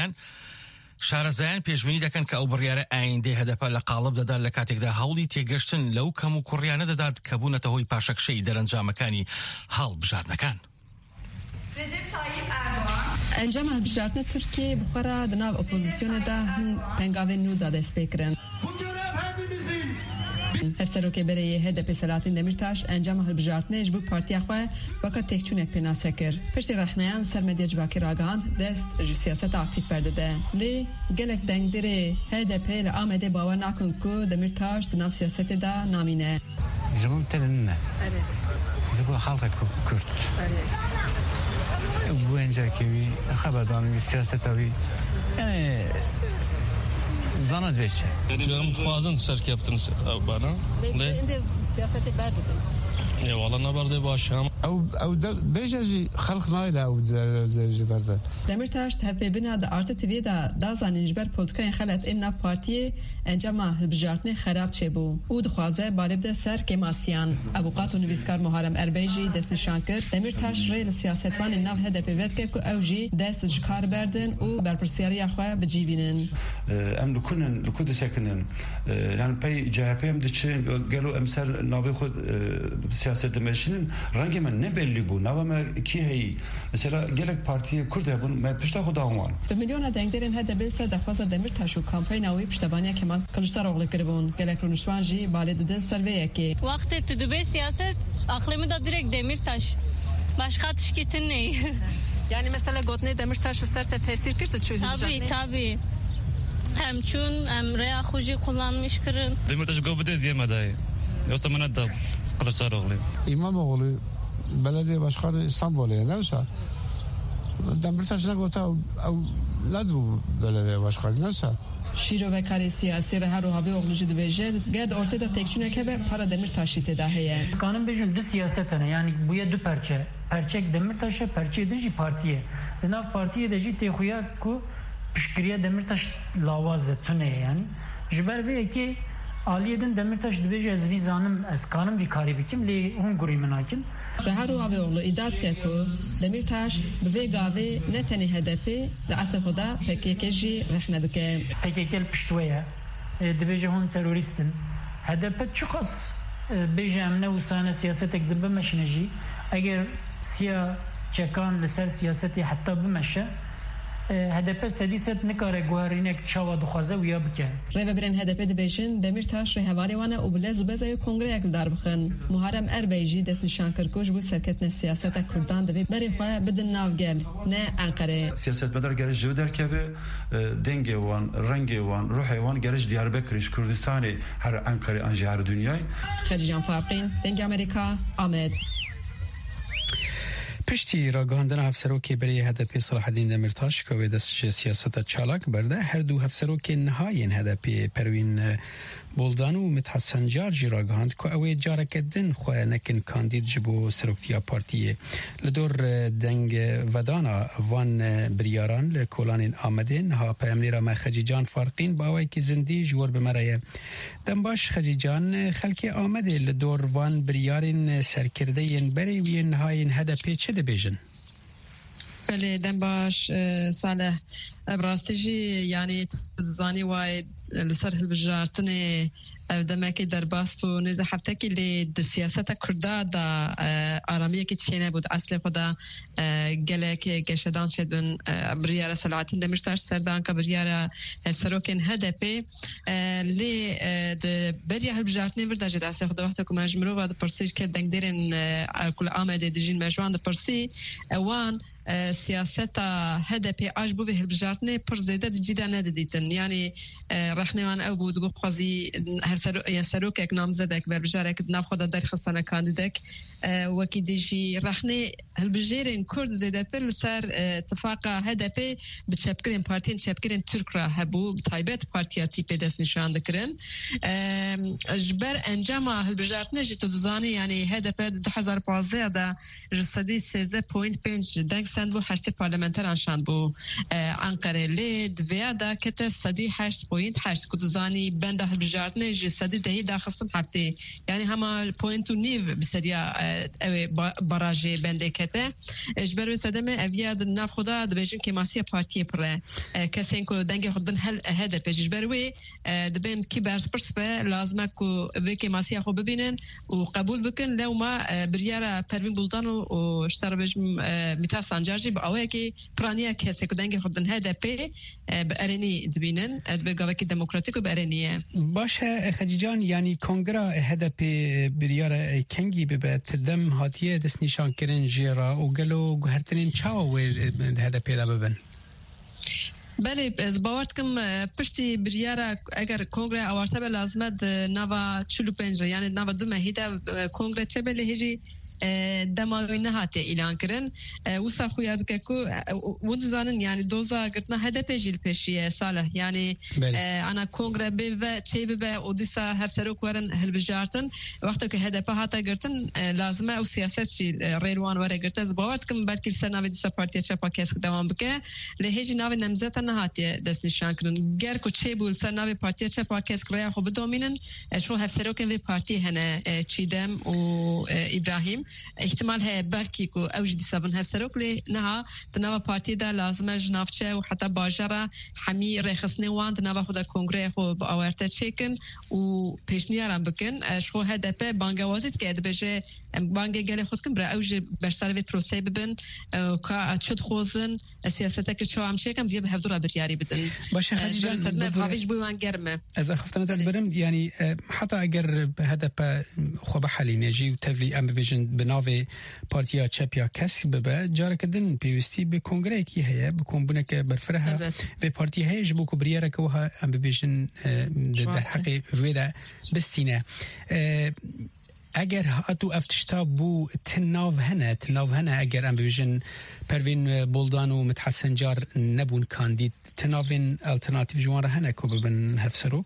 E: شارەزایان پێشبینی دەکەن کە ئەو بڕیارە ئایندەی هەدەپە لە قاڵب دەدات لە کاتێکدا هەوڵی تێگەشتن لەو کەم و کوڕیانە دەدات کە بوونەتە هۆی پاشەکشەی دەرەنجامەکانی هەڵبژاردنەکان.
P: انجام هەڵبژاردنە تورکیە بخۆرە دناو ئۆپۆزیسیۆنەدا هەن پەنگاوێن نودا دەست پێ کرن. هەرسەرۆکێ بەرەیە HDP Selahattin Demirtaş ئەنجامە هەڵبژاردنەیەش بوو پارتیا خۆ وەکە تێکچوونێک پێناسە کرد. پشتی ڕەحنەیان سەر مەدیە جوواکی ڕاگەهاند دەست ji siyaseta aktif berdide. Lê gelek dengdirê HDP li Amedê bawer nakin ku Demirtaş di nav siyasetê da namîne.
Q: Ji bo tenê ji bo xalqa Kurd. Bu encekî xeberdanî siyaseta wî zanat beşe.
R: Canım tuazın serkeftini bana.
P: Ne? Siyaseti verdim.
R: Ya valla ne var de başım.
Q: Ev de beşeci halk naile ev de.
P: Demirtaş tevbebina da artı TV da dazanın jber politikayın xalat emna partiye encama hılbjartne xarab çebu. U dixwaze baribde ser kemasyan. Avukat û nivîskar Muharrem Erbêjî dest nîşan kir. Demirtaş rê li siyasetvanên nav HDP vedke ku ew jî dest ji kar berdin û berpirsyariya xwe bicivînin.
S: Em li ku disekinin yani pey CHP em diçin gelo em ser navê xwe siyaset demeşinin rengê me ne belli bu nava me ki hey mesela gelek partiye Kurd hebûn me pişta xwe dawan.
P: Bi milyona dengderên HDP se daxwaza Demirtaş û kampanya wî piştevaniya Kemal Kılıçdaroğlu kiribûn. Gelek rûnişvan jî balê didin ser vê yekê.
T: Wextê tu dibe siyaset aklımı da direkt Demirtaş. Başka tişketin ney?
P: Yani mesela gotnê Demirtaş ser te tesir kirdi çû
T: hîlbijatnê? Tabii. Hem çûn hem rêya xwe jî kullanmış kirin.
R: Demirtaş gobide diyeme dayı. Yoksa bana da Kılıçdaroğlu.
Q: İmamoğlu belediye başkanı İstanbul'ya neyse Demirtaş'ına gota ne bu belediye başkanı neyse.
P: Şîrovekari siyasî Rehar û Haveoğlu jî dibêje ged ortaya tekçûnek hebe para Demirtaşî têda heye.
O: Kanım bejin di siyaset hene yani buya du perçe. Perçek Demirtaş'a perçe de jî partiye. Nav partiye de jî têxuya ku pişkiriye Demirtaş lawazı tune yani. Ji ber vê yekê aliyedin Demirtaş dibêje ez vî zanim ez kanim vî karî bikim lê hûn gurî min hakim.
P: Rehar û Haveoğlu îdad ke ku Demirtaş bi vê gavê ne tenê HDP di esê xwe da PKK jî rehne dike.
O: PKK li pişt we ye dibêje hûn terorîstin. HDP çi qas bêje em ne wisa siyasetek dibimeşine jî eger siya çekan li ser siyasetê heta bimeşe هدف سدیست نکاره گوهرینک چاوا دخوازه ویا بکن
P: ریو برن هدف دبیجن دمیرتاش رهواری وانه و بلز و بزای کنگره اکل دار بخن محرم اربیجی دست نشان کرکوش بو سرکتن سیاست کردان دبی بری خواه بدن نافگل نه انقره
S: سیاست مدار گرش جو در که دنگ وان رنگ وان روح وان گرش دیاربکرش کردستانی هر انقره انجی هر دنیای
P: خدیجان فارقین دنگ امریکا آمد
D: پشتی راگهاندن افسروکی برای هدف صلاح الدین دمیرتاش که دست سیاست چالاک برده هر دو افسروکی نهایین هدف پروین بولدان و مدحت سنجار جی راگهاند که اوی جارک دن خواه نکن کاندید جبو سروکتیا پارتیه لدور دنگ ودانا وان بریاران لکولان آمده نها پیاملی را ما خجیجان فارقین با اوی که زندی جور بمرایه دنباش خجیجان خلکی آمده لدور وان بریارین سرکرده ین بری وی نهایین هدف چه دبیجن؟
P: بله دنباش صالح براستجی یعنی تزانی واید لسر هالبجارتني دماكي درباس بو نزا حفتاكي اللي د سياسة كردا دا آرامية كي تشينا بود أصلي خدا قلق قشدان شد بن بريارة سلعاتين دمشتاش سردان كبريارة سروكين هدفي اللي د بريا هالبجارتني بردا جد أصلي خدا وقتكم أجمرو بعد برسيج كد دنگديرن كل آمده دجين مجوان دا برسي وان سياسة هدفي عجبو به هالبجارتني پر زيادة جدا نديتن يعني رحنوان أو بود قو قضي سروكك نامزدك بربجارك ناخذ در خصنا كانديدك وكي ديجي رحني هالبجيرين كرد زيادة صار اتفاق هدفي بتشبكرين بارتين تشبكرين تركرا هبو بتايبات بارتياتي بدس نشان ذكرن جبر انجام هالبجارتنا جيتو زاني يعني هدف 2015 دا جسدي 16.5 دنگ سند بو حشت پارلمانتر انشان بو انقره لی دویا دا کت صدی 8.8 كنت زاني بند هالبجارتنا جسدي دهي دا خصم هفته يعني هما بوينت ونيف بسريا براجي بند كته اجبر بسدمه ابياد ناف خدا دبيجن كماسيه بارتي بره كسين كو دنگ خدن هل هذا اجبر وي دبم كبار برسبه لازم كو بك ماسيه خو ببينن وقبول بكن لو ما برياره پروین بولدان و اشتر بجم متا سانجارجي باوكي برانيا كسي كو دنگ خدن هذا بارني دبينن ادبغاوكي ديمقراطيك بارنيه
D: باشه خجیجان یعنی کنگره هدف بریاره کنگی ببد دم هاتیه دست نشان کرن جیرا و گلو گهرتنین چاو هدف پیدا ببن
P: بله از باورتکم پشتی بریاره اگر کنگره آورته به لازمت نوا 45 یعنی نوا 2 ماهیده کنگره چه بله هجی دماغی نهاته اعلان کردن وسا خویاد که کو وندزانن یعنی دوزا گرتنا هدف جیل پیشیه صالح یعنی انا کنگره به چه به اودیسا هر سرک ورن هلبجارتن وقتی که هدف هاتا گرتن لازمه او سیاست چی ریلوان وره گرتن زباورت کم بلکه سرناوی دیسا پارتی چپا کس دوام بکه لهجی ناوی نمزت نهاته دست نشان کردن گر کو چه بول سرناوی پارتی چپا کس کریا خو بدومینن شو هر سرک وی پارتی هنه چیدم و ابراهیم احتمال هي بلكي كو اوجد سبن هفسروك لي نها تنوا بارتي دا لازم جنافچه وحتى باجرا حمي رخصني وان تنوا خدا كونغري خو باورته تشيكن و بيشنيارم بكن شو هدف بانگوازيت كد بجه بانگ گله خودكم برا اوج بشتر في بروسي ببن كا تشد خوزن سياستك شو عم شيكم بيب هفدورا برياري بدن
D: باشه خديجه
P: صدمه بهاويج بوان گرمه
D: اذا خفتنا تدبرم يعني حتى اگر هدف خو بحالي نجي وتفلي ام بيجن بناوی پارتیا چپیا کسی ببه جاره کدن پیوستی به کنگره کی هیا بکن بونه که برفرها به پارتی هیج بو کبریاره که وها ام ببیشن در حقی ویده بستینه اگر هاتو افتشتا بو تناو هنه اگر ام ببیشن پروین بولدان و مدحت سنجار نبون کاندید تناوین الترناتیو جوان هنه که ببن هفسروک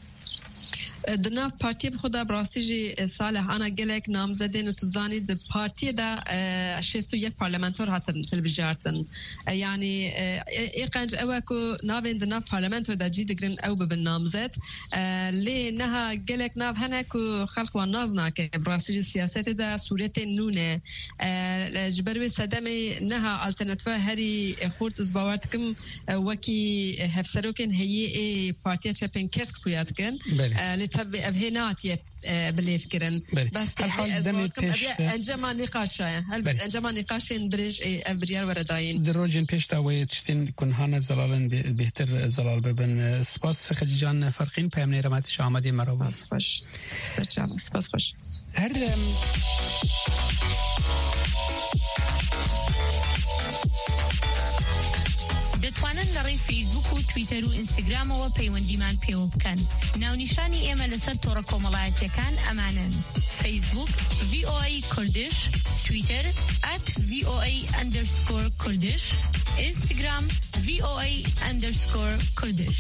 P: دناف پارتی خدا براستیجی صالح انا گلک نامزدین و توزانی د پارتی دا 61 پارلمانتور هاتن هلبجارتن يعني ايقنج اوكو نافين دناف پارلمانتور دا جي دگرن او ببن نامزد لي نها گلک ناف هنکو خلق و نازنا که براستیجی سیاست دا صورت نونه جبروي صدمه نها الترناتیو هری خورد از باورتکم وکی هفسروکن هي پارتی چپن کسک کویاتکن هبي أبهناتي باليفكرن بس أنجم نقاش هل أنجم نقاش درج أبريار ورداين
D: دروجين بيشتا ويتشتين كن هانا زلالن بهتر زلال ببن سپاس خدیجان فرقین پیامنی رماتش آمدی مرحبا
P: سپاس خوش سرچان سپاس خوش
D: هر
U: دەتوانن لەڕێی فیسبوک و تویتەر و ئینستاگرامەوە پەیوەندیمان پێوە بکەن. ناونیشانی ئێمە لەسەر تۆڕە کۆمەڵایەتیەکان ئەمانن: فیسبوک VOA کوردش، تویتەر @VOA_کوردش، ئینستاگرام VOA_کوردش.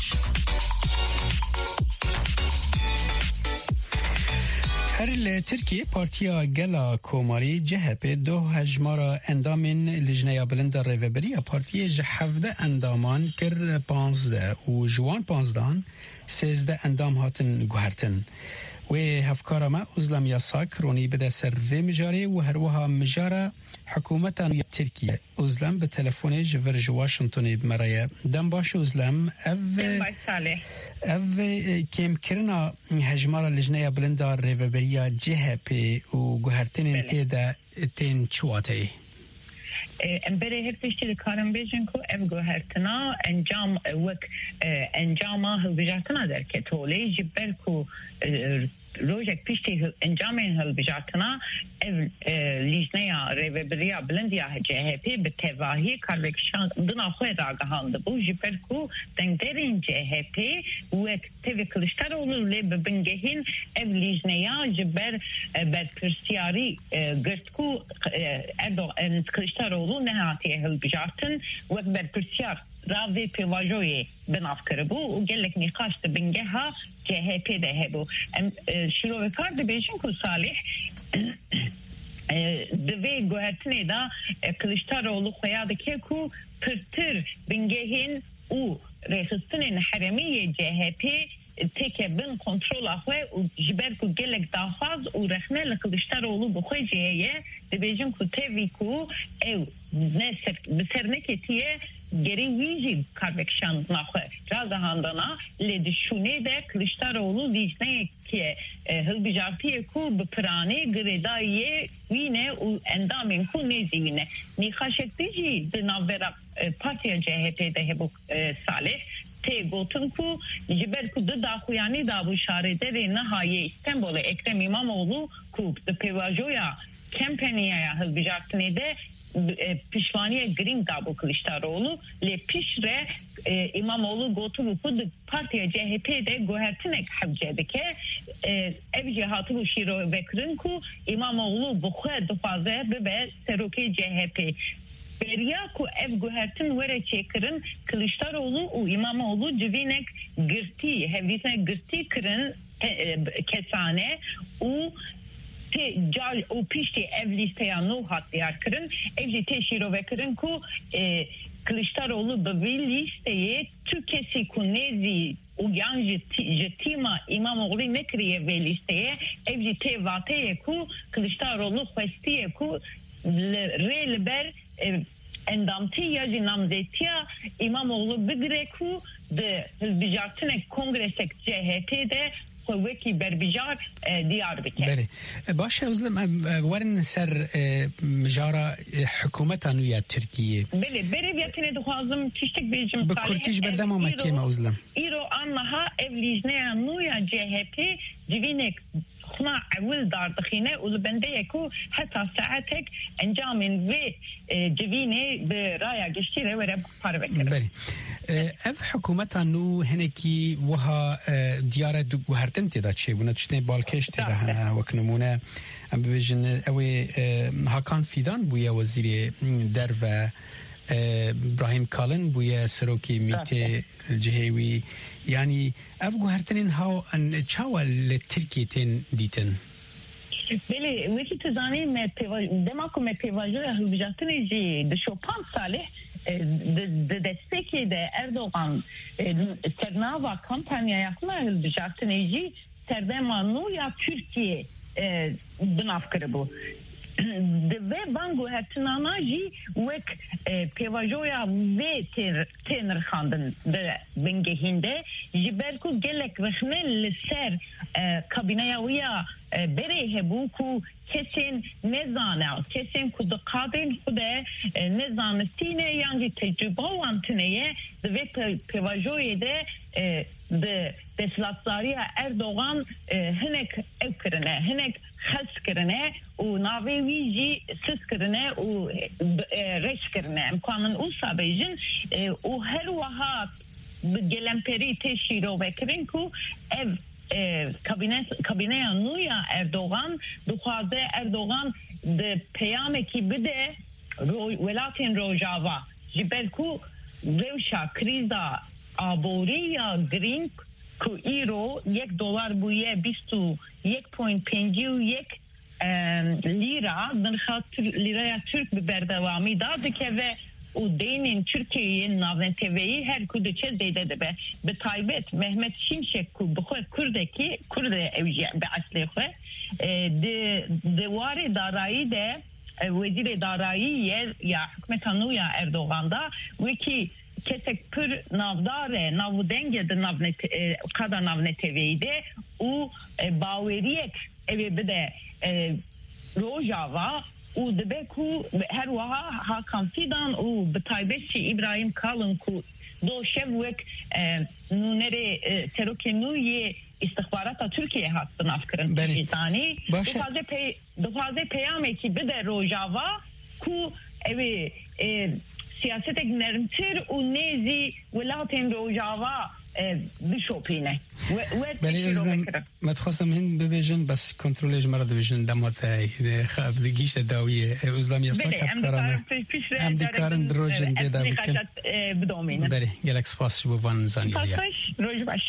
D: هر لترکیه پارتیا گلا کوماری جهپ دو هجمارا اندامین لجنه بلند ریوبری پارتیه جحفده اندامان کر 15 و جوان 15 13 اندام هاتن گوهرتن و هفکارا ما ازلم یاسا کرونی بده سر وی مجاری و هروها مجارا حکومتان ترکیه ازلم به تلفونی جور واشنطنی بمرایه دم باش ازلم کم کرنا هجمارا لجنه بلندار ریوبریا جهپی و گوهرتنین تیده تین چواتی
V: امبری هر پشتی دکارم بیشن کو اف گوهرتنا انجام هلبجارتنا در که تولی جبر کو روزک پشتی انجامین هلبجارتنا لیجنه ریوبریا بلندیا جهپی به تواهی کارکشان دنا خود آگاهانده بو جبر کو دنگدرین جهپی و تیوی کلشتر اولو لی ببنگهین اف لیجنه جبر برپرسیاری گرد کو کلشتر اولو نهاتی هلبجارتن و برپرسیار راوی پیواجوی بناف کربو و گلک نقاش بنگه ها جهپی ده هبو شروع کار ده بیشن کو صالح دوی گوهرتنه دا کلشتاروğlu خویاده که کو پرتر بنگهین او رخصتنین حرمیه جهپی تeke bin kontrol ahwe u jiber ku gelek daha faz u rehne Kılıçdaroğlu bu khoyeye debejin ku tevi ku ev ne beserneketiye geri yici karbekshan nahwe razahandana le düşüne de Kılıçdaroğlu dişne ki hılbijartiye ku bu prane gredaye yine u endamin ku nezine nixaşetici de navera partiya CHP'de bu Salih te gotun ku jiber ku da khuyani da bu şarede ve nahaye İstanbul'e Ekrem İmamoğlu ku de pevajoya kampanyaya hılbijartine de pişmaniye green da bu Kılıçdaroğlu le pişre İmamoğlu gotu ku de partiya CHP'de gohertinek habcedeke ev cihatı bu şiro vekrin ku İmamoğlu bu khad faze be seroke CHP Beriya ku ev guhertin vere çekirin Kılıçdaroğlu u İmamoğlu civinek girti hevdisine girti kırın kesane u o pişti ev listeye nuhat diyar kırın evci teşhiro ve kırın ku Kılıçdaroğlu da bir listeye Türkesi ku nezi uyan jitima İmamoğlu ne kriye ve listeye evci tevateye ku Kılıçdaroğlu festiye ku relber endamti ya namzetiya İmamoğlu bigreku de hizbijartinek kongresek CHP'de وکی بربیجار دیار بکن.
D: بله. باشه ازلم ورن سر مجارا حکومت نویا ترکیه.
V: بله. بره بیاتینه دخوازم تشتک بیجم.
D: بکرتیش بردم آمکیم ازلم.
V: ایرو آنها evlijne نویا CHP جوینک خنا اول دار دخینه ولبنده کو حتی ساعتك انجامن و جوینه به رایا گشتیره وره پاره بکره.
D: بله. اف حکومتا نو هنکی وها دیاره دو گوهرتن تیدا چه بونه تشنه بالکش تیدا هنه وکنمونه ام ببیجن اوی هاکان فیدان بویا وزیر در و ابراهیم کالن بویا سروکی میته الجهوی یعنی اف گوهرتنین هاو ان چاوال لترکی تین دیتن
V: بله وکی تزانی دماکو me pevajoya hılbijatınici de şopan salih de desteki de Erdoğan Sernava kampanya yakma hılbijatınici Serdemanu ya Türkiye dınafkırı bu. ve bango hatnamaji wek pevajoya ve tenir khandın de bengehinde jiberku gelek rehne ser kabinaya uya bere hebuku kesin nezana kesin kuda kadın kuda nezanestine yani tecrübe antıneye ve pevajoya de deflatsariya Erdoğan hinek evkirine hinek xelskirine u navevici siskirine u reşkirine imkanın u sabejin u her vahat gelemperi teşhiro vekirin ku ev kabineye nuya Erdoğan duhaze Erdoğan de peyameki bir de velatin rojava jibelku revşa kriza aboriya green ku euro $1 buye 1.5 lira nırhat liraya Türk bir berdevami dadı ve o deyinin Türkiye'nin navneteveyi her kudeçe deyde be taybet Mehmet Şimşek ku bu kurde evci be asli de var darayı de vezir darayı ya hükümetanu ya Erdoğan'da ve ki kesek pür navdare navdenge de kadar navneteveyde u baveriyek evi bir de rojava u debeku her vaha Hakan Fidan u betaybesi İbrahim Kalın ku do şevvek nunere terokenuye istihbarata Türkiye hattın afkırın tizani duhaze peyam ekibi de rojava ku evi siyaset eknermtir u nezi velaten rojava bishopine
D: بله ازدم متخواستم هن ببیجن بس کنترلش مرا ببیجن دماته خب دیگیش داویه ازدم یاسا کف کارانه هم دیکارن دروجن بیدا بکن بله گلک سپاس بو وان زانیلیا
V: روش باش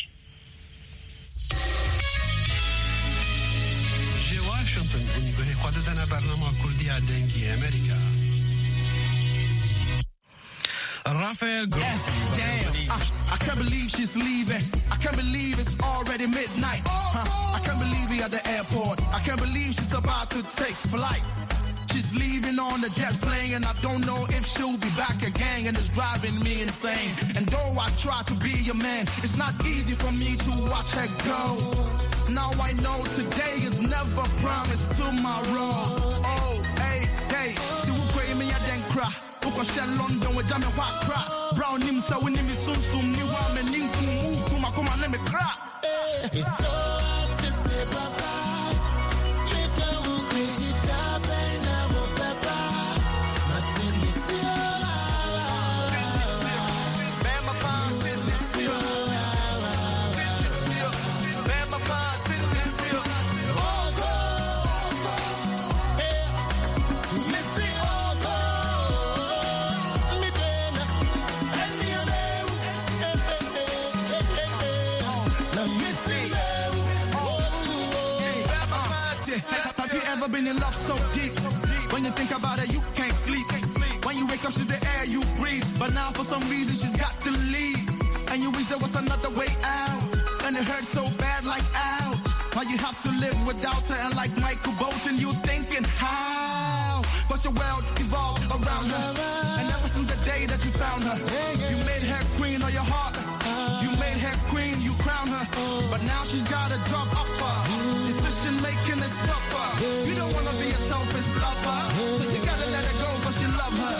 K: جي واشنطن به خوددنا برنامه كردية دنگي امريكا
A: Rafael Grossi. Damn. I can't believe she's leaving. I can't believe it's already midnight. I can't believe we at the airport. I can't believe she's about to take flight. She's leaving on the jet plane and I don't know if she'll be back again, and it's driving me insane. And though I try to be your man, it's not easy for me to watch her go. Now I know today is never promised tomorrow. Oh, hey, do you pray me I then cry? Uko shell London with jam and crack. Brown nim sa we nim sum ni wa me nin kuma kuma let me crack. It's so hard to say papa. Me don't crazy job and I will papa. Nothing is been in love so deep. When you think about it, you can't sleep. When you wake up, she's the air you breathe. But now for some reason, she's got to leave. And you wish there was another way out. And it hurts so bad, like ouch. How you have to live without her. And like Michael Bolton, you thinking how? But your world evolved around her. And ever since the day that you found her, you made her queen of your heart. You made her queen, you crowned her. But now she's gotta drop off her. Decision making is tougher. You don't wanna be a selfish lover, so you gotta let her go, cause you love her.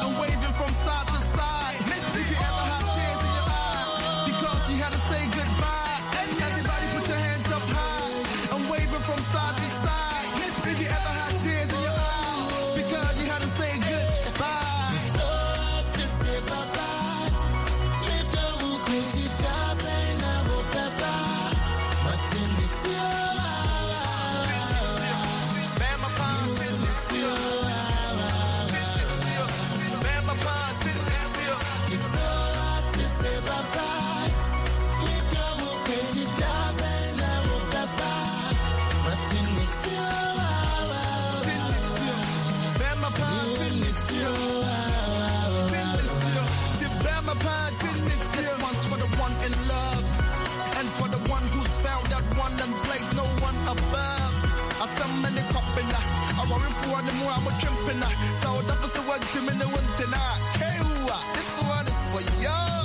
A: Say goodbye. winner. So that was the one to me, the one tonight. Hey, this one is for y'all.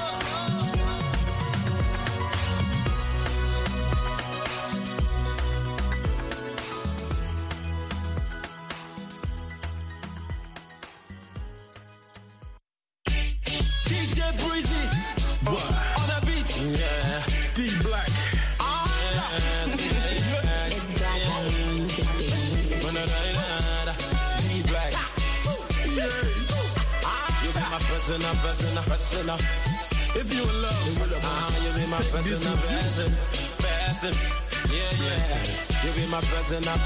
B: DJ Breezy, on the beat, yeah. D Black, D Black, you be my person. If you in love, you be my person. Yeah. You be my person. You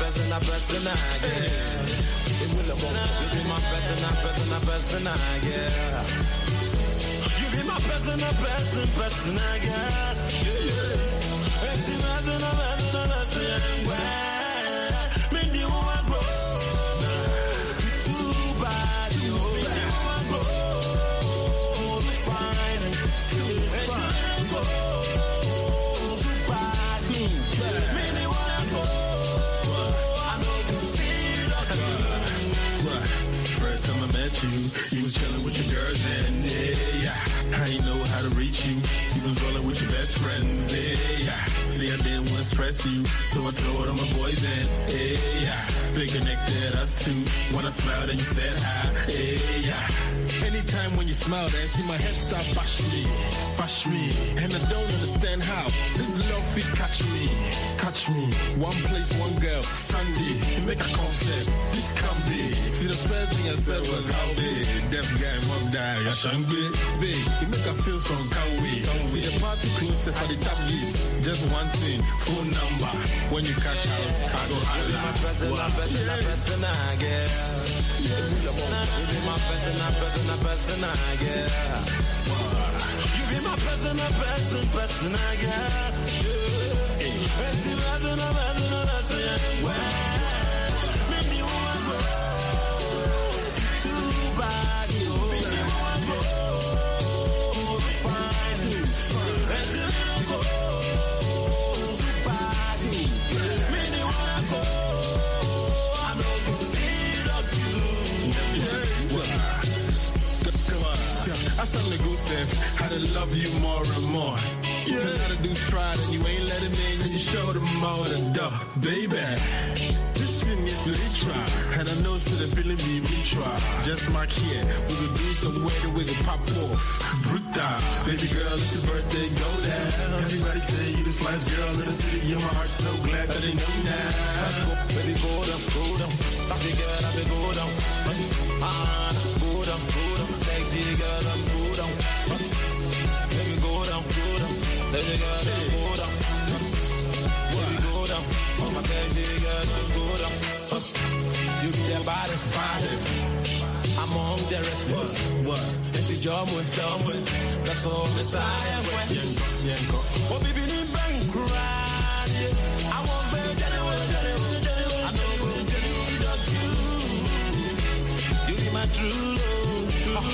B: be my person, yeah. You be my person, First time I met you was chilling with your girls and I ain't know how to reach you. You was rolling with your best friends, See, I didn't want to stress you, so I told all my boys and they connected us two. When I smiled and you said hi, Anytime when you smile, I see my head start bash me, and I don't understand how this love fit catch me. One place, one girl, Sunday, make a concept. This can be. See, the first thing I said was how big. Deaf guy, mom die, I shan't be big. You make her feel some can't wait. See the party closer for the top gates. Just one thing, phone number. When you catch house, I go holla. My person, I get. You be my person, I get. You be my person, I get. I suddenly go safe, how to love you more and more. You know how to do stride and you ain't letting me, and you show them all the duh, baby. This thing is really try, and I know so the feeling me try. Just mark here, we will do some way that we can pop off. Brutal, baby girl, it's your birthday, go down. Everybody say you the flyest girl in the city, in my heart so glad that they know now. Baby, go down, happy girl, happy go down. Go down, sexy girl, I'm go down. Baby, go down. Baby girl, go down. Baby, go down. My sexy girl, go down. You be the baddest. I'm on the rest. What? It's a job with. That's all the time. Oh, baby, you bang cry. I won't be I know we'll get you. You be my true love.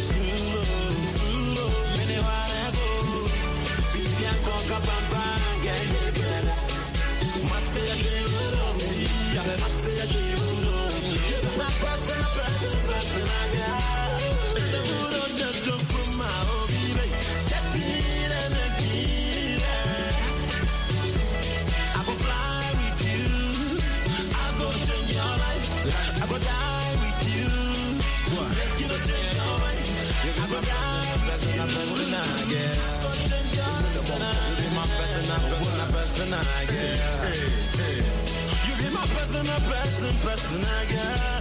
B: Person I got.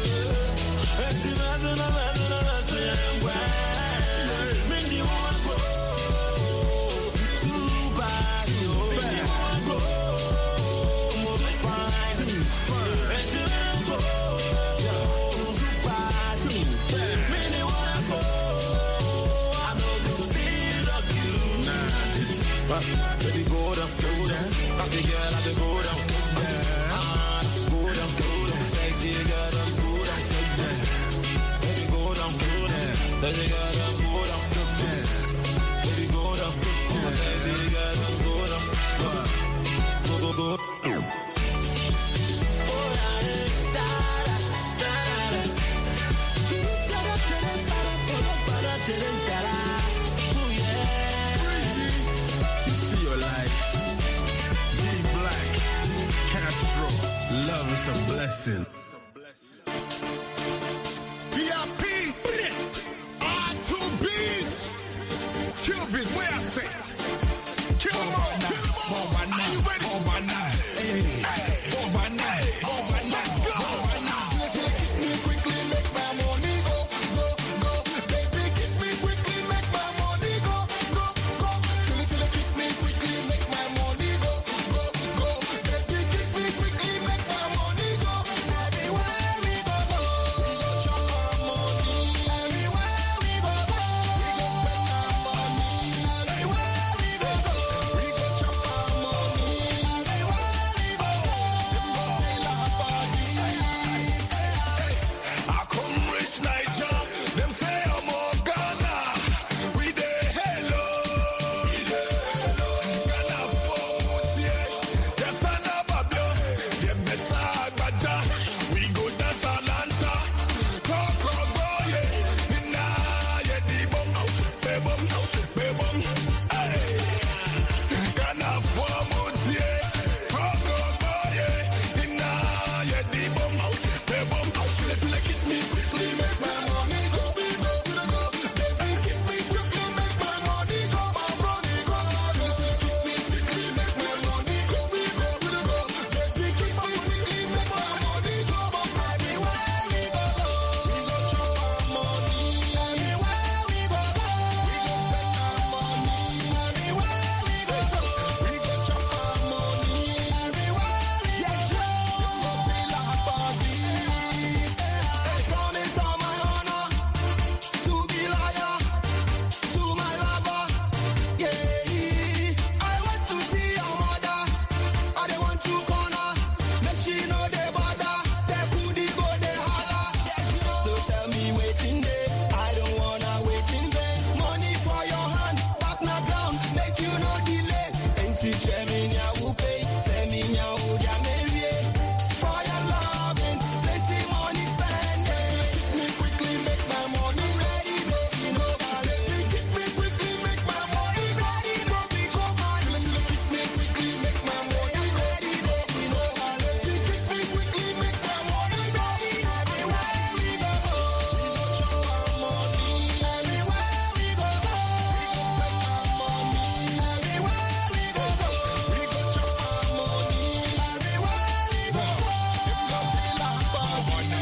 B: Baby, go down. Happy girl, I go down. Go down. Sexy girl, go down. Baby, go down. Baby, girl, go down. Baby, go down. Sexy girl, go down. Go.
A: blessing. VIP, R2Bs, Kill Biz, where I say? Kill them all, kill them all. Are you ready? All by night. Hey, all by night. All by night. Let's go. All by night. Kiss me quickly, make my money go, go, go. Baby, kiss me quickly, make my money go, go, go. Till it kiss me quickly, make my money go, go, go. Baby, kiss me quickly, make my money go. Everywhere we go, we go chop our money. Everywhere we go, we go spend our money. Everywhere we go, we go chop our money. Everywhere we go, them go feel our body. I come rich Niger, them say I'm all Ghana. We dey hello, Ghana folks, yeah. Yes, I know Babylon, yeah, Bessa Agbaja. We go dance Atlanta, Coco boy, Nina, yeah, the bum, hey. Ghana folks, yeah, Coco boy, Nina, yeah, the bum, till kiss me quickly, make my money go, go, go. Baby, kiss me quickly, make my money go, my money go. Till kiss me quickly, make my money go, go, go. Baby, kiss me quickly, make my money go. Everywhere we go, we go chop our money. Everywhere we go, we go spend our money. Everywhere we go, we go chop our money. Everywhere we go, we go feel our body. I promise on my honor to be loyal to my lover. Yeah, I want to see your mother. I don't want to corner. Make she know they bother. They goody go they holla. So tell me waiting day. I don't wanna wait in vain. Money for your hand, back na ground. Make you no delay. Ain't teacher me nya who pay. Say me nya who ya marry. For your loving, plenty money spend. Kiss me quickly, make my money ready. You know, baby, kiss me quickly, make my money ready. Go be go man. Kiss me quickly, make my money ready. You know, baby, kiss me quickly, make my money ready. Everywhere we go, we go chop our money. Everywhere we go, we go spend our money. Everywhere we go, we go chop our money. Everywhere we go, them go feel our body.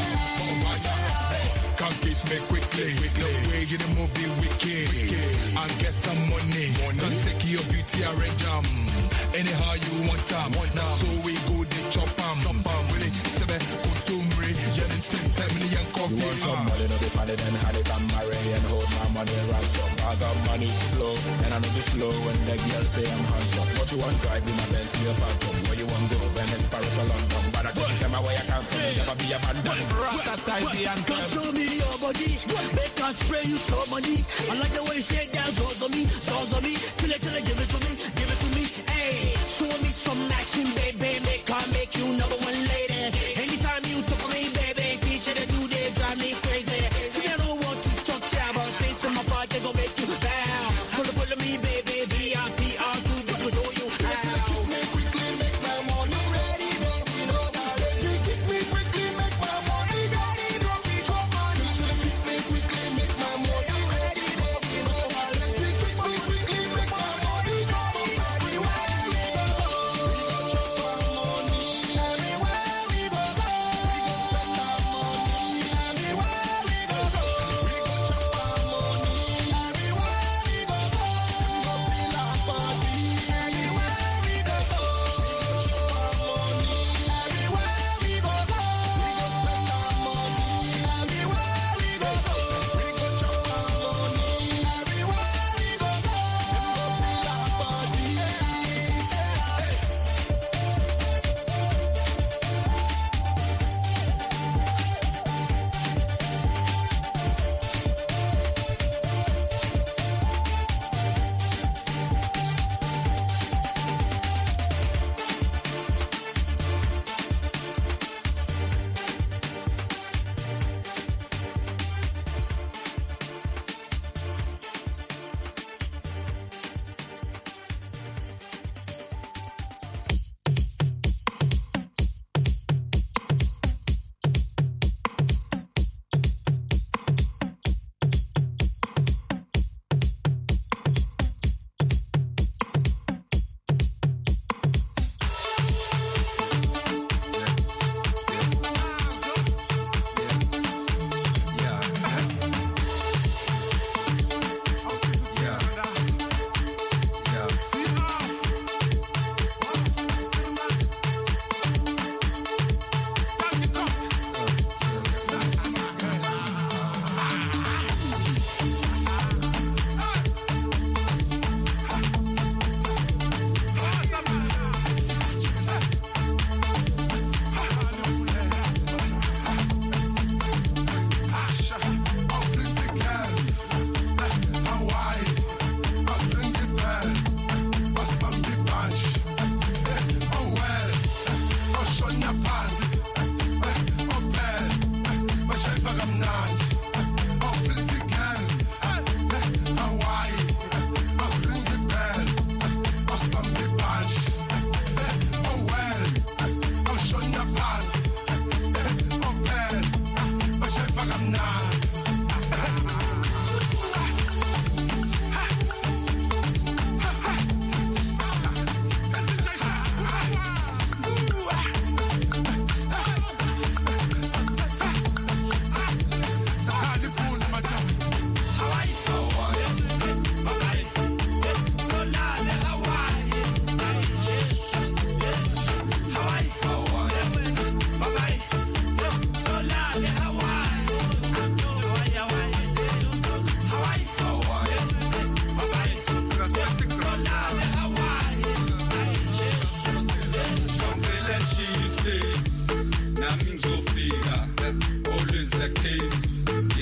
A: Come kiss me quickly. No way you the move be wicked. And get some money. Don't take your beauty arrange 'em. Anyhow you want them. Now so we go the chop 'em. Really, sebe kutumri. Yenin 10 million coffee.
C: Want some money, no be funny, then had it and marry and hold my money ransom. I got money to blow, and I know be slow when the girl say I'm handsome. What you want drive in my Bentley or Phantom? Where you want go? Venice, Paris or London? But I tell them where I come from, never be abandoned. Ratatize the anthem.
H: Come show me your body, make us spray you so money. I like the way you shake down, zoz on me. Till it, give it to me. Hey, show me some action, baby. Make you number one lady. Anytime you talk to me, baby, teacher they do they drive me crazy. See, I don't want to talk to you about things in my part, they gon' make you bow. Follow me, baby, VIP, R2Bs will show you how.
A: Kiss me quickly, make my money ready. You know, baby, kiss me quickly, make my money ready. Kiss me quickly, make my money ready. You know, baby, kiss me quickly, make my money ready. Everywhere we go, we go chop our money.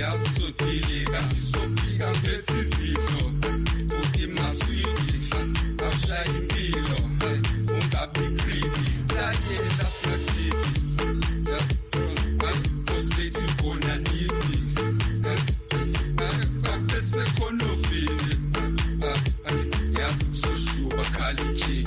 B: yazisodilika sofika mphethe izitho uthi maswiti ashaya impilo ungabi greedy stanye that's not it cause they too gonna need this bese konofili yazisoshuba kaliki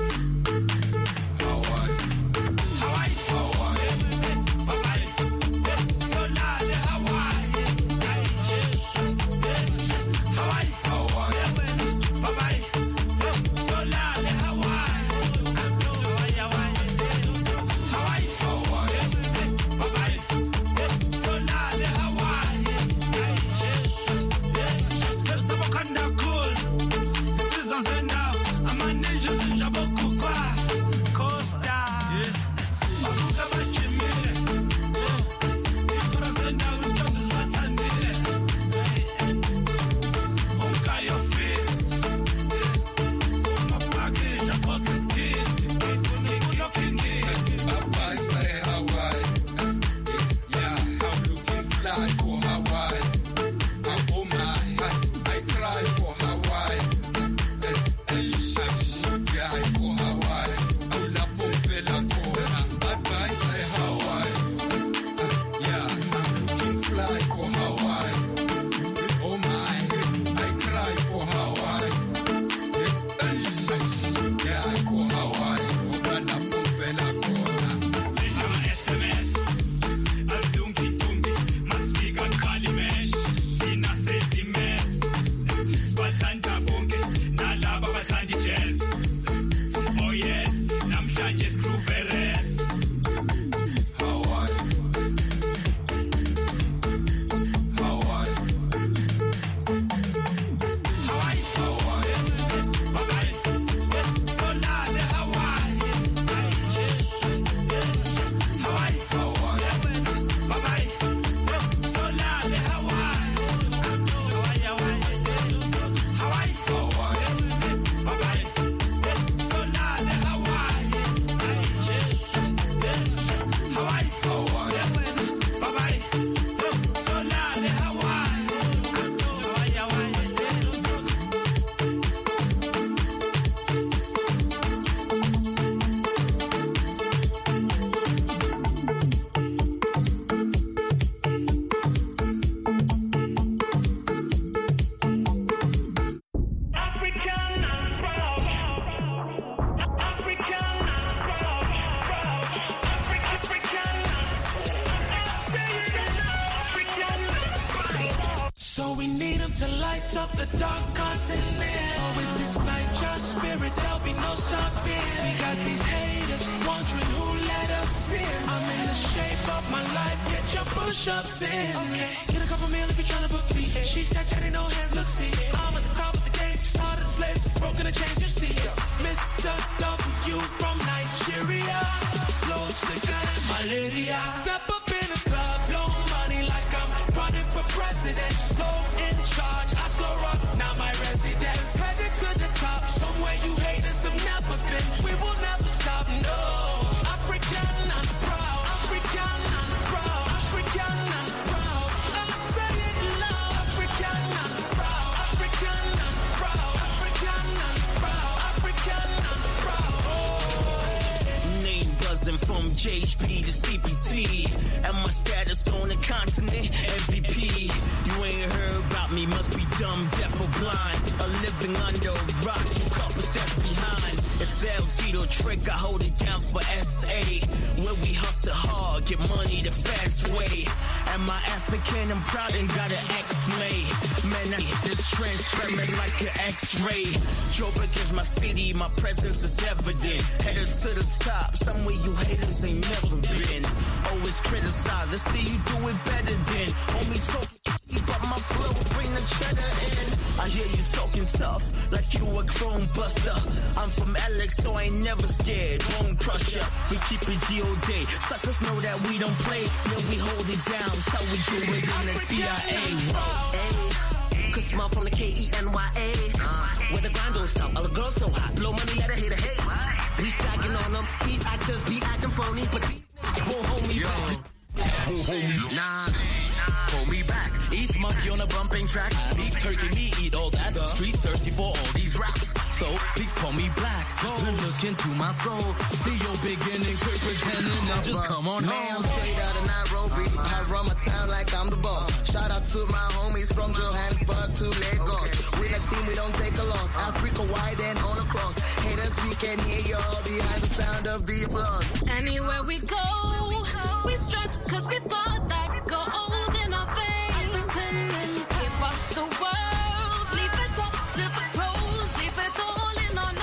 H: So we need them to light up the dark continent. Always this night, your spirit, there'll be no stopping. We got these haters wondering who let us in. I'm in the shape of my life, get your push-ups in. Okay. Get a couple meal if you're trying to book me. She said that ain't no hands, look, see. I'm at the top of the game, started the slave, broken the chains, you see. Mr. W from Nigeria, flow sicker than malaria. Step up in the club, blow money like I'm running for president. So in charge, I slow rock, now my residence. Headed to the top, somewhere you haters have never been. We will never stop, no. African, I'm proud. African, I'm proud. African, I'm proud. I say it loud. African, I'm proud. African, I'm proud. African, I'm proud. African, I'm proud. Oh.
F: Name buzzing from JHP to CPT, and my status on the continent MVP. You ain't heard about me, must be dumb, deaf or blind. A living under a rock, you couple steps behind. It's El Tito trick, I hold it down for SA. Where we hustle hard, get money the fast way. Am I African? I'm proud and got an X-made. Man, I hit this transparent like an X-ray. Joburg is my city, my presence is evident. Headed to the top, somewhere you haters ain't never been. Always criticize, I see you do it better than. Homie talking, but my flow bring the cheddar in. I hear you talking tough, like you a chrome buster. I'm from Alex, so I ain't never scared. Bone crusher, we keep it G.O.D. Suckers know that we don't play, then we hold it down. So we do it in the CIA.
J: Cause small from the K-E-N-Y-A. Where the grind don't stop, all the girls so hot. Blow money, let her hit a hate. We stacking on them, these actors be acting phony, but these won't hold me back. Won't hold me, nah, hold me back.
F: East monkey on a bumping track. Beef turkey, me eat all that. The streets thirsty for all these raps. So please call me black. Been looking through my soul. See your beginnings, quit pretending and just come on home.
G: I'm straight out of Nairobi. I run my town like I'm the boss. Shout out to my homies from Johannesburg to Lagos. We're a team, we don't take a loss. Africa wide and all across. Haters, we can hear you all behind the sound of the applause.
L: Anywhere we go, we strut cause we've got that gold in our veins. Give us the world, leave it up to the pros, leave it all in our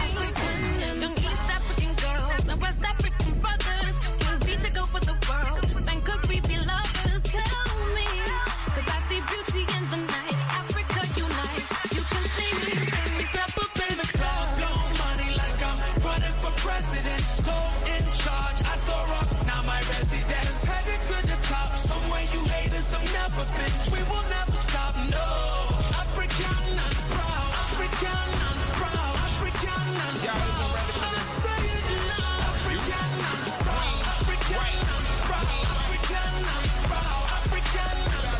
L: name. Young East African girls and West African brothers, when we take over the world, then could we be lovers? Tell me, cause I see beauty in the night. Africa unite, you can see me when we step up in the club.
H: Blow money like I'm running for president. So in charge, I saw rock, now my residence. Headed to the top, somewhere you haters have never been. We will never stop, no. African and proud, African and proud, African and proud. I say it loud. African and proud, African and proud, African and proud, African and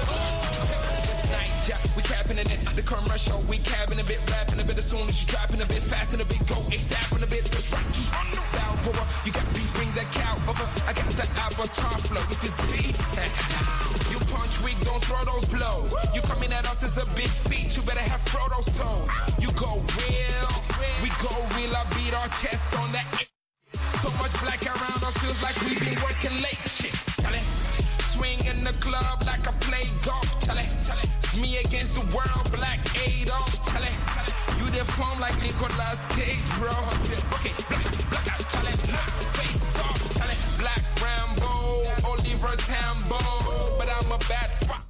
H: proud.
W: This night, yeah, we capping in it. The commercial, we capping a bit, rapping a bit. As soon as you dropping a bit, fast and a bit, go ASAP and a bit. It's Rocky on the Balboa. You got beef, bring that cow over. I got that avatar flow. If it's beef, you punch weak, don't throw those blows. You coming at us as a big feat, you better have Frodo's toes. You go real, we go real. I beat our chests on that. So much black around us feels like we've been working late. Shit, Charlie. Swing in the club like I play golf. Charlie. It's me against the world, Black Adolf. Charlie. You deform like Nicolas Cage, bro. Okay, black out, Charlie. Face off, Charlie. Black Rambo, Oliver Tambo. But I'm a bad fuck.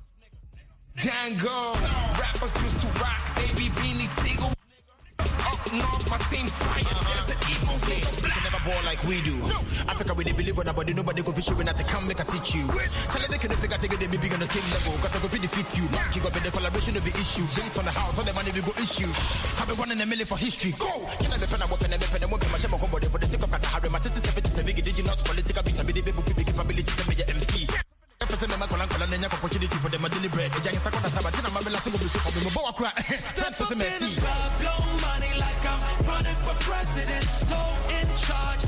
W: Django. Rappers used to rock, baby beanie single. Up north, my team fire. There's an evil thing.
G: You can never ball like we do. Africa, we they believe on nobody, nobody go fish you when I can make a teach you. Tell them they can figure they may be on the same level. Cause I go fit defeat you. Back you got the collaboration of the issue. Drinks on the house, all the money we go issue. Have been running a million for history. Go! Can I be pen and weapon and weapon and weapon? My shame on combo for the sake of Sahara. My sister 77 indigenous political beats and be the people with big capabilities and major MC. Opportunity for them a deliberate. Step in the club, blow money like I'm running for president. So in charge,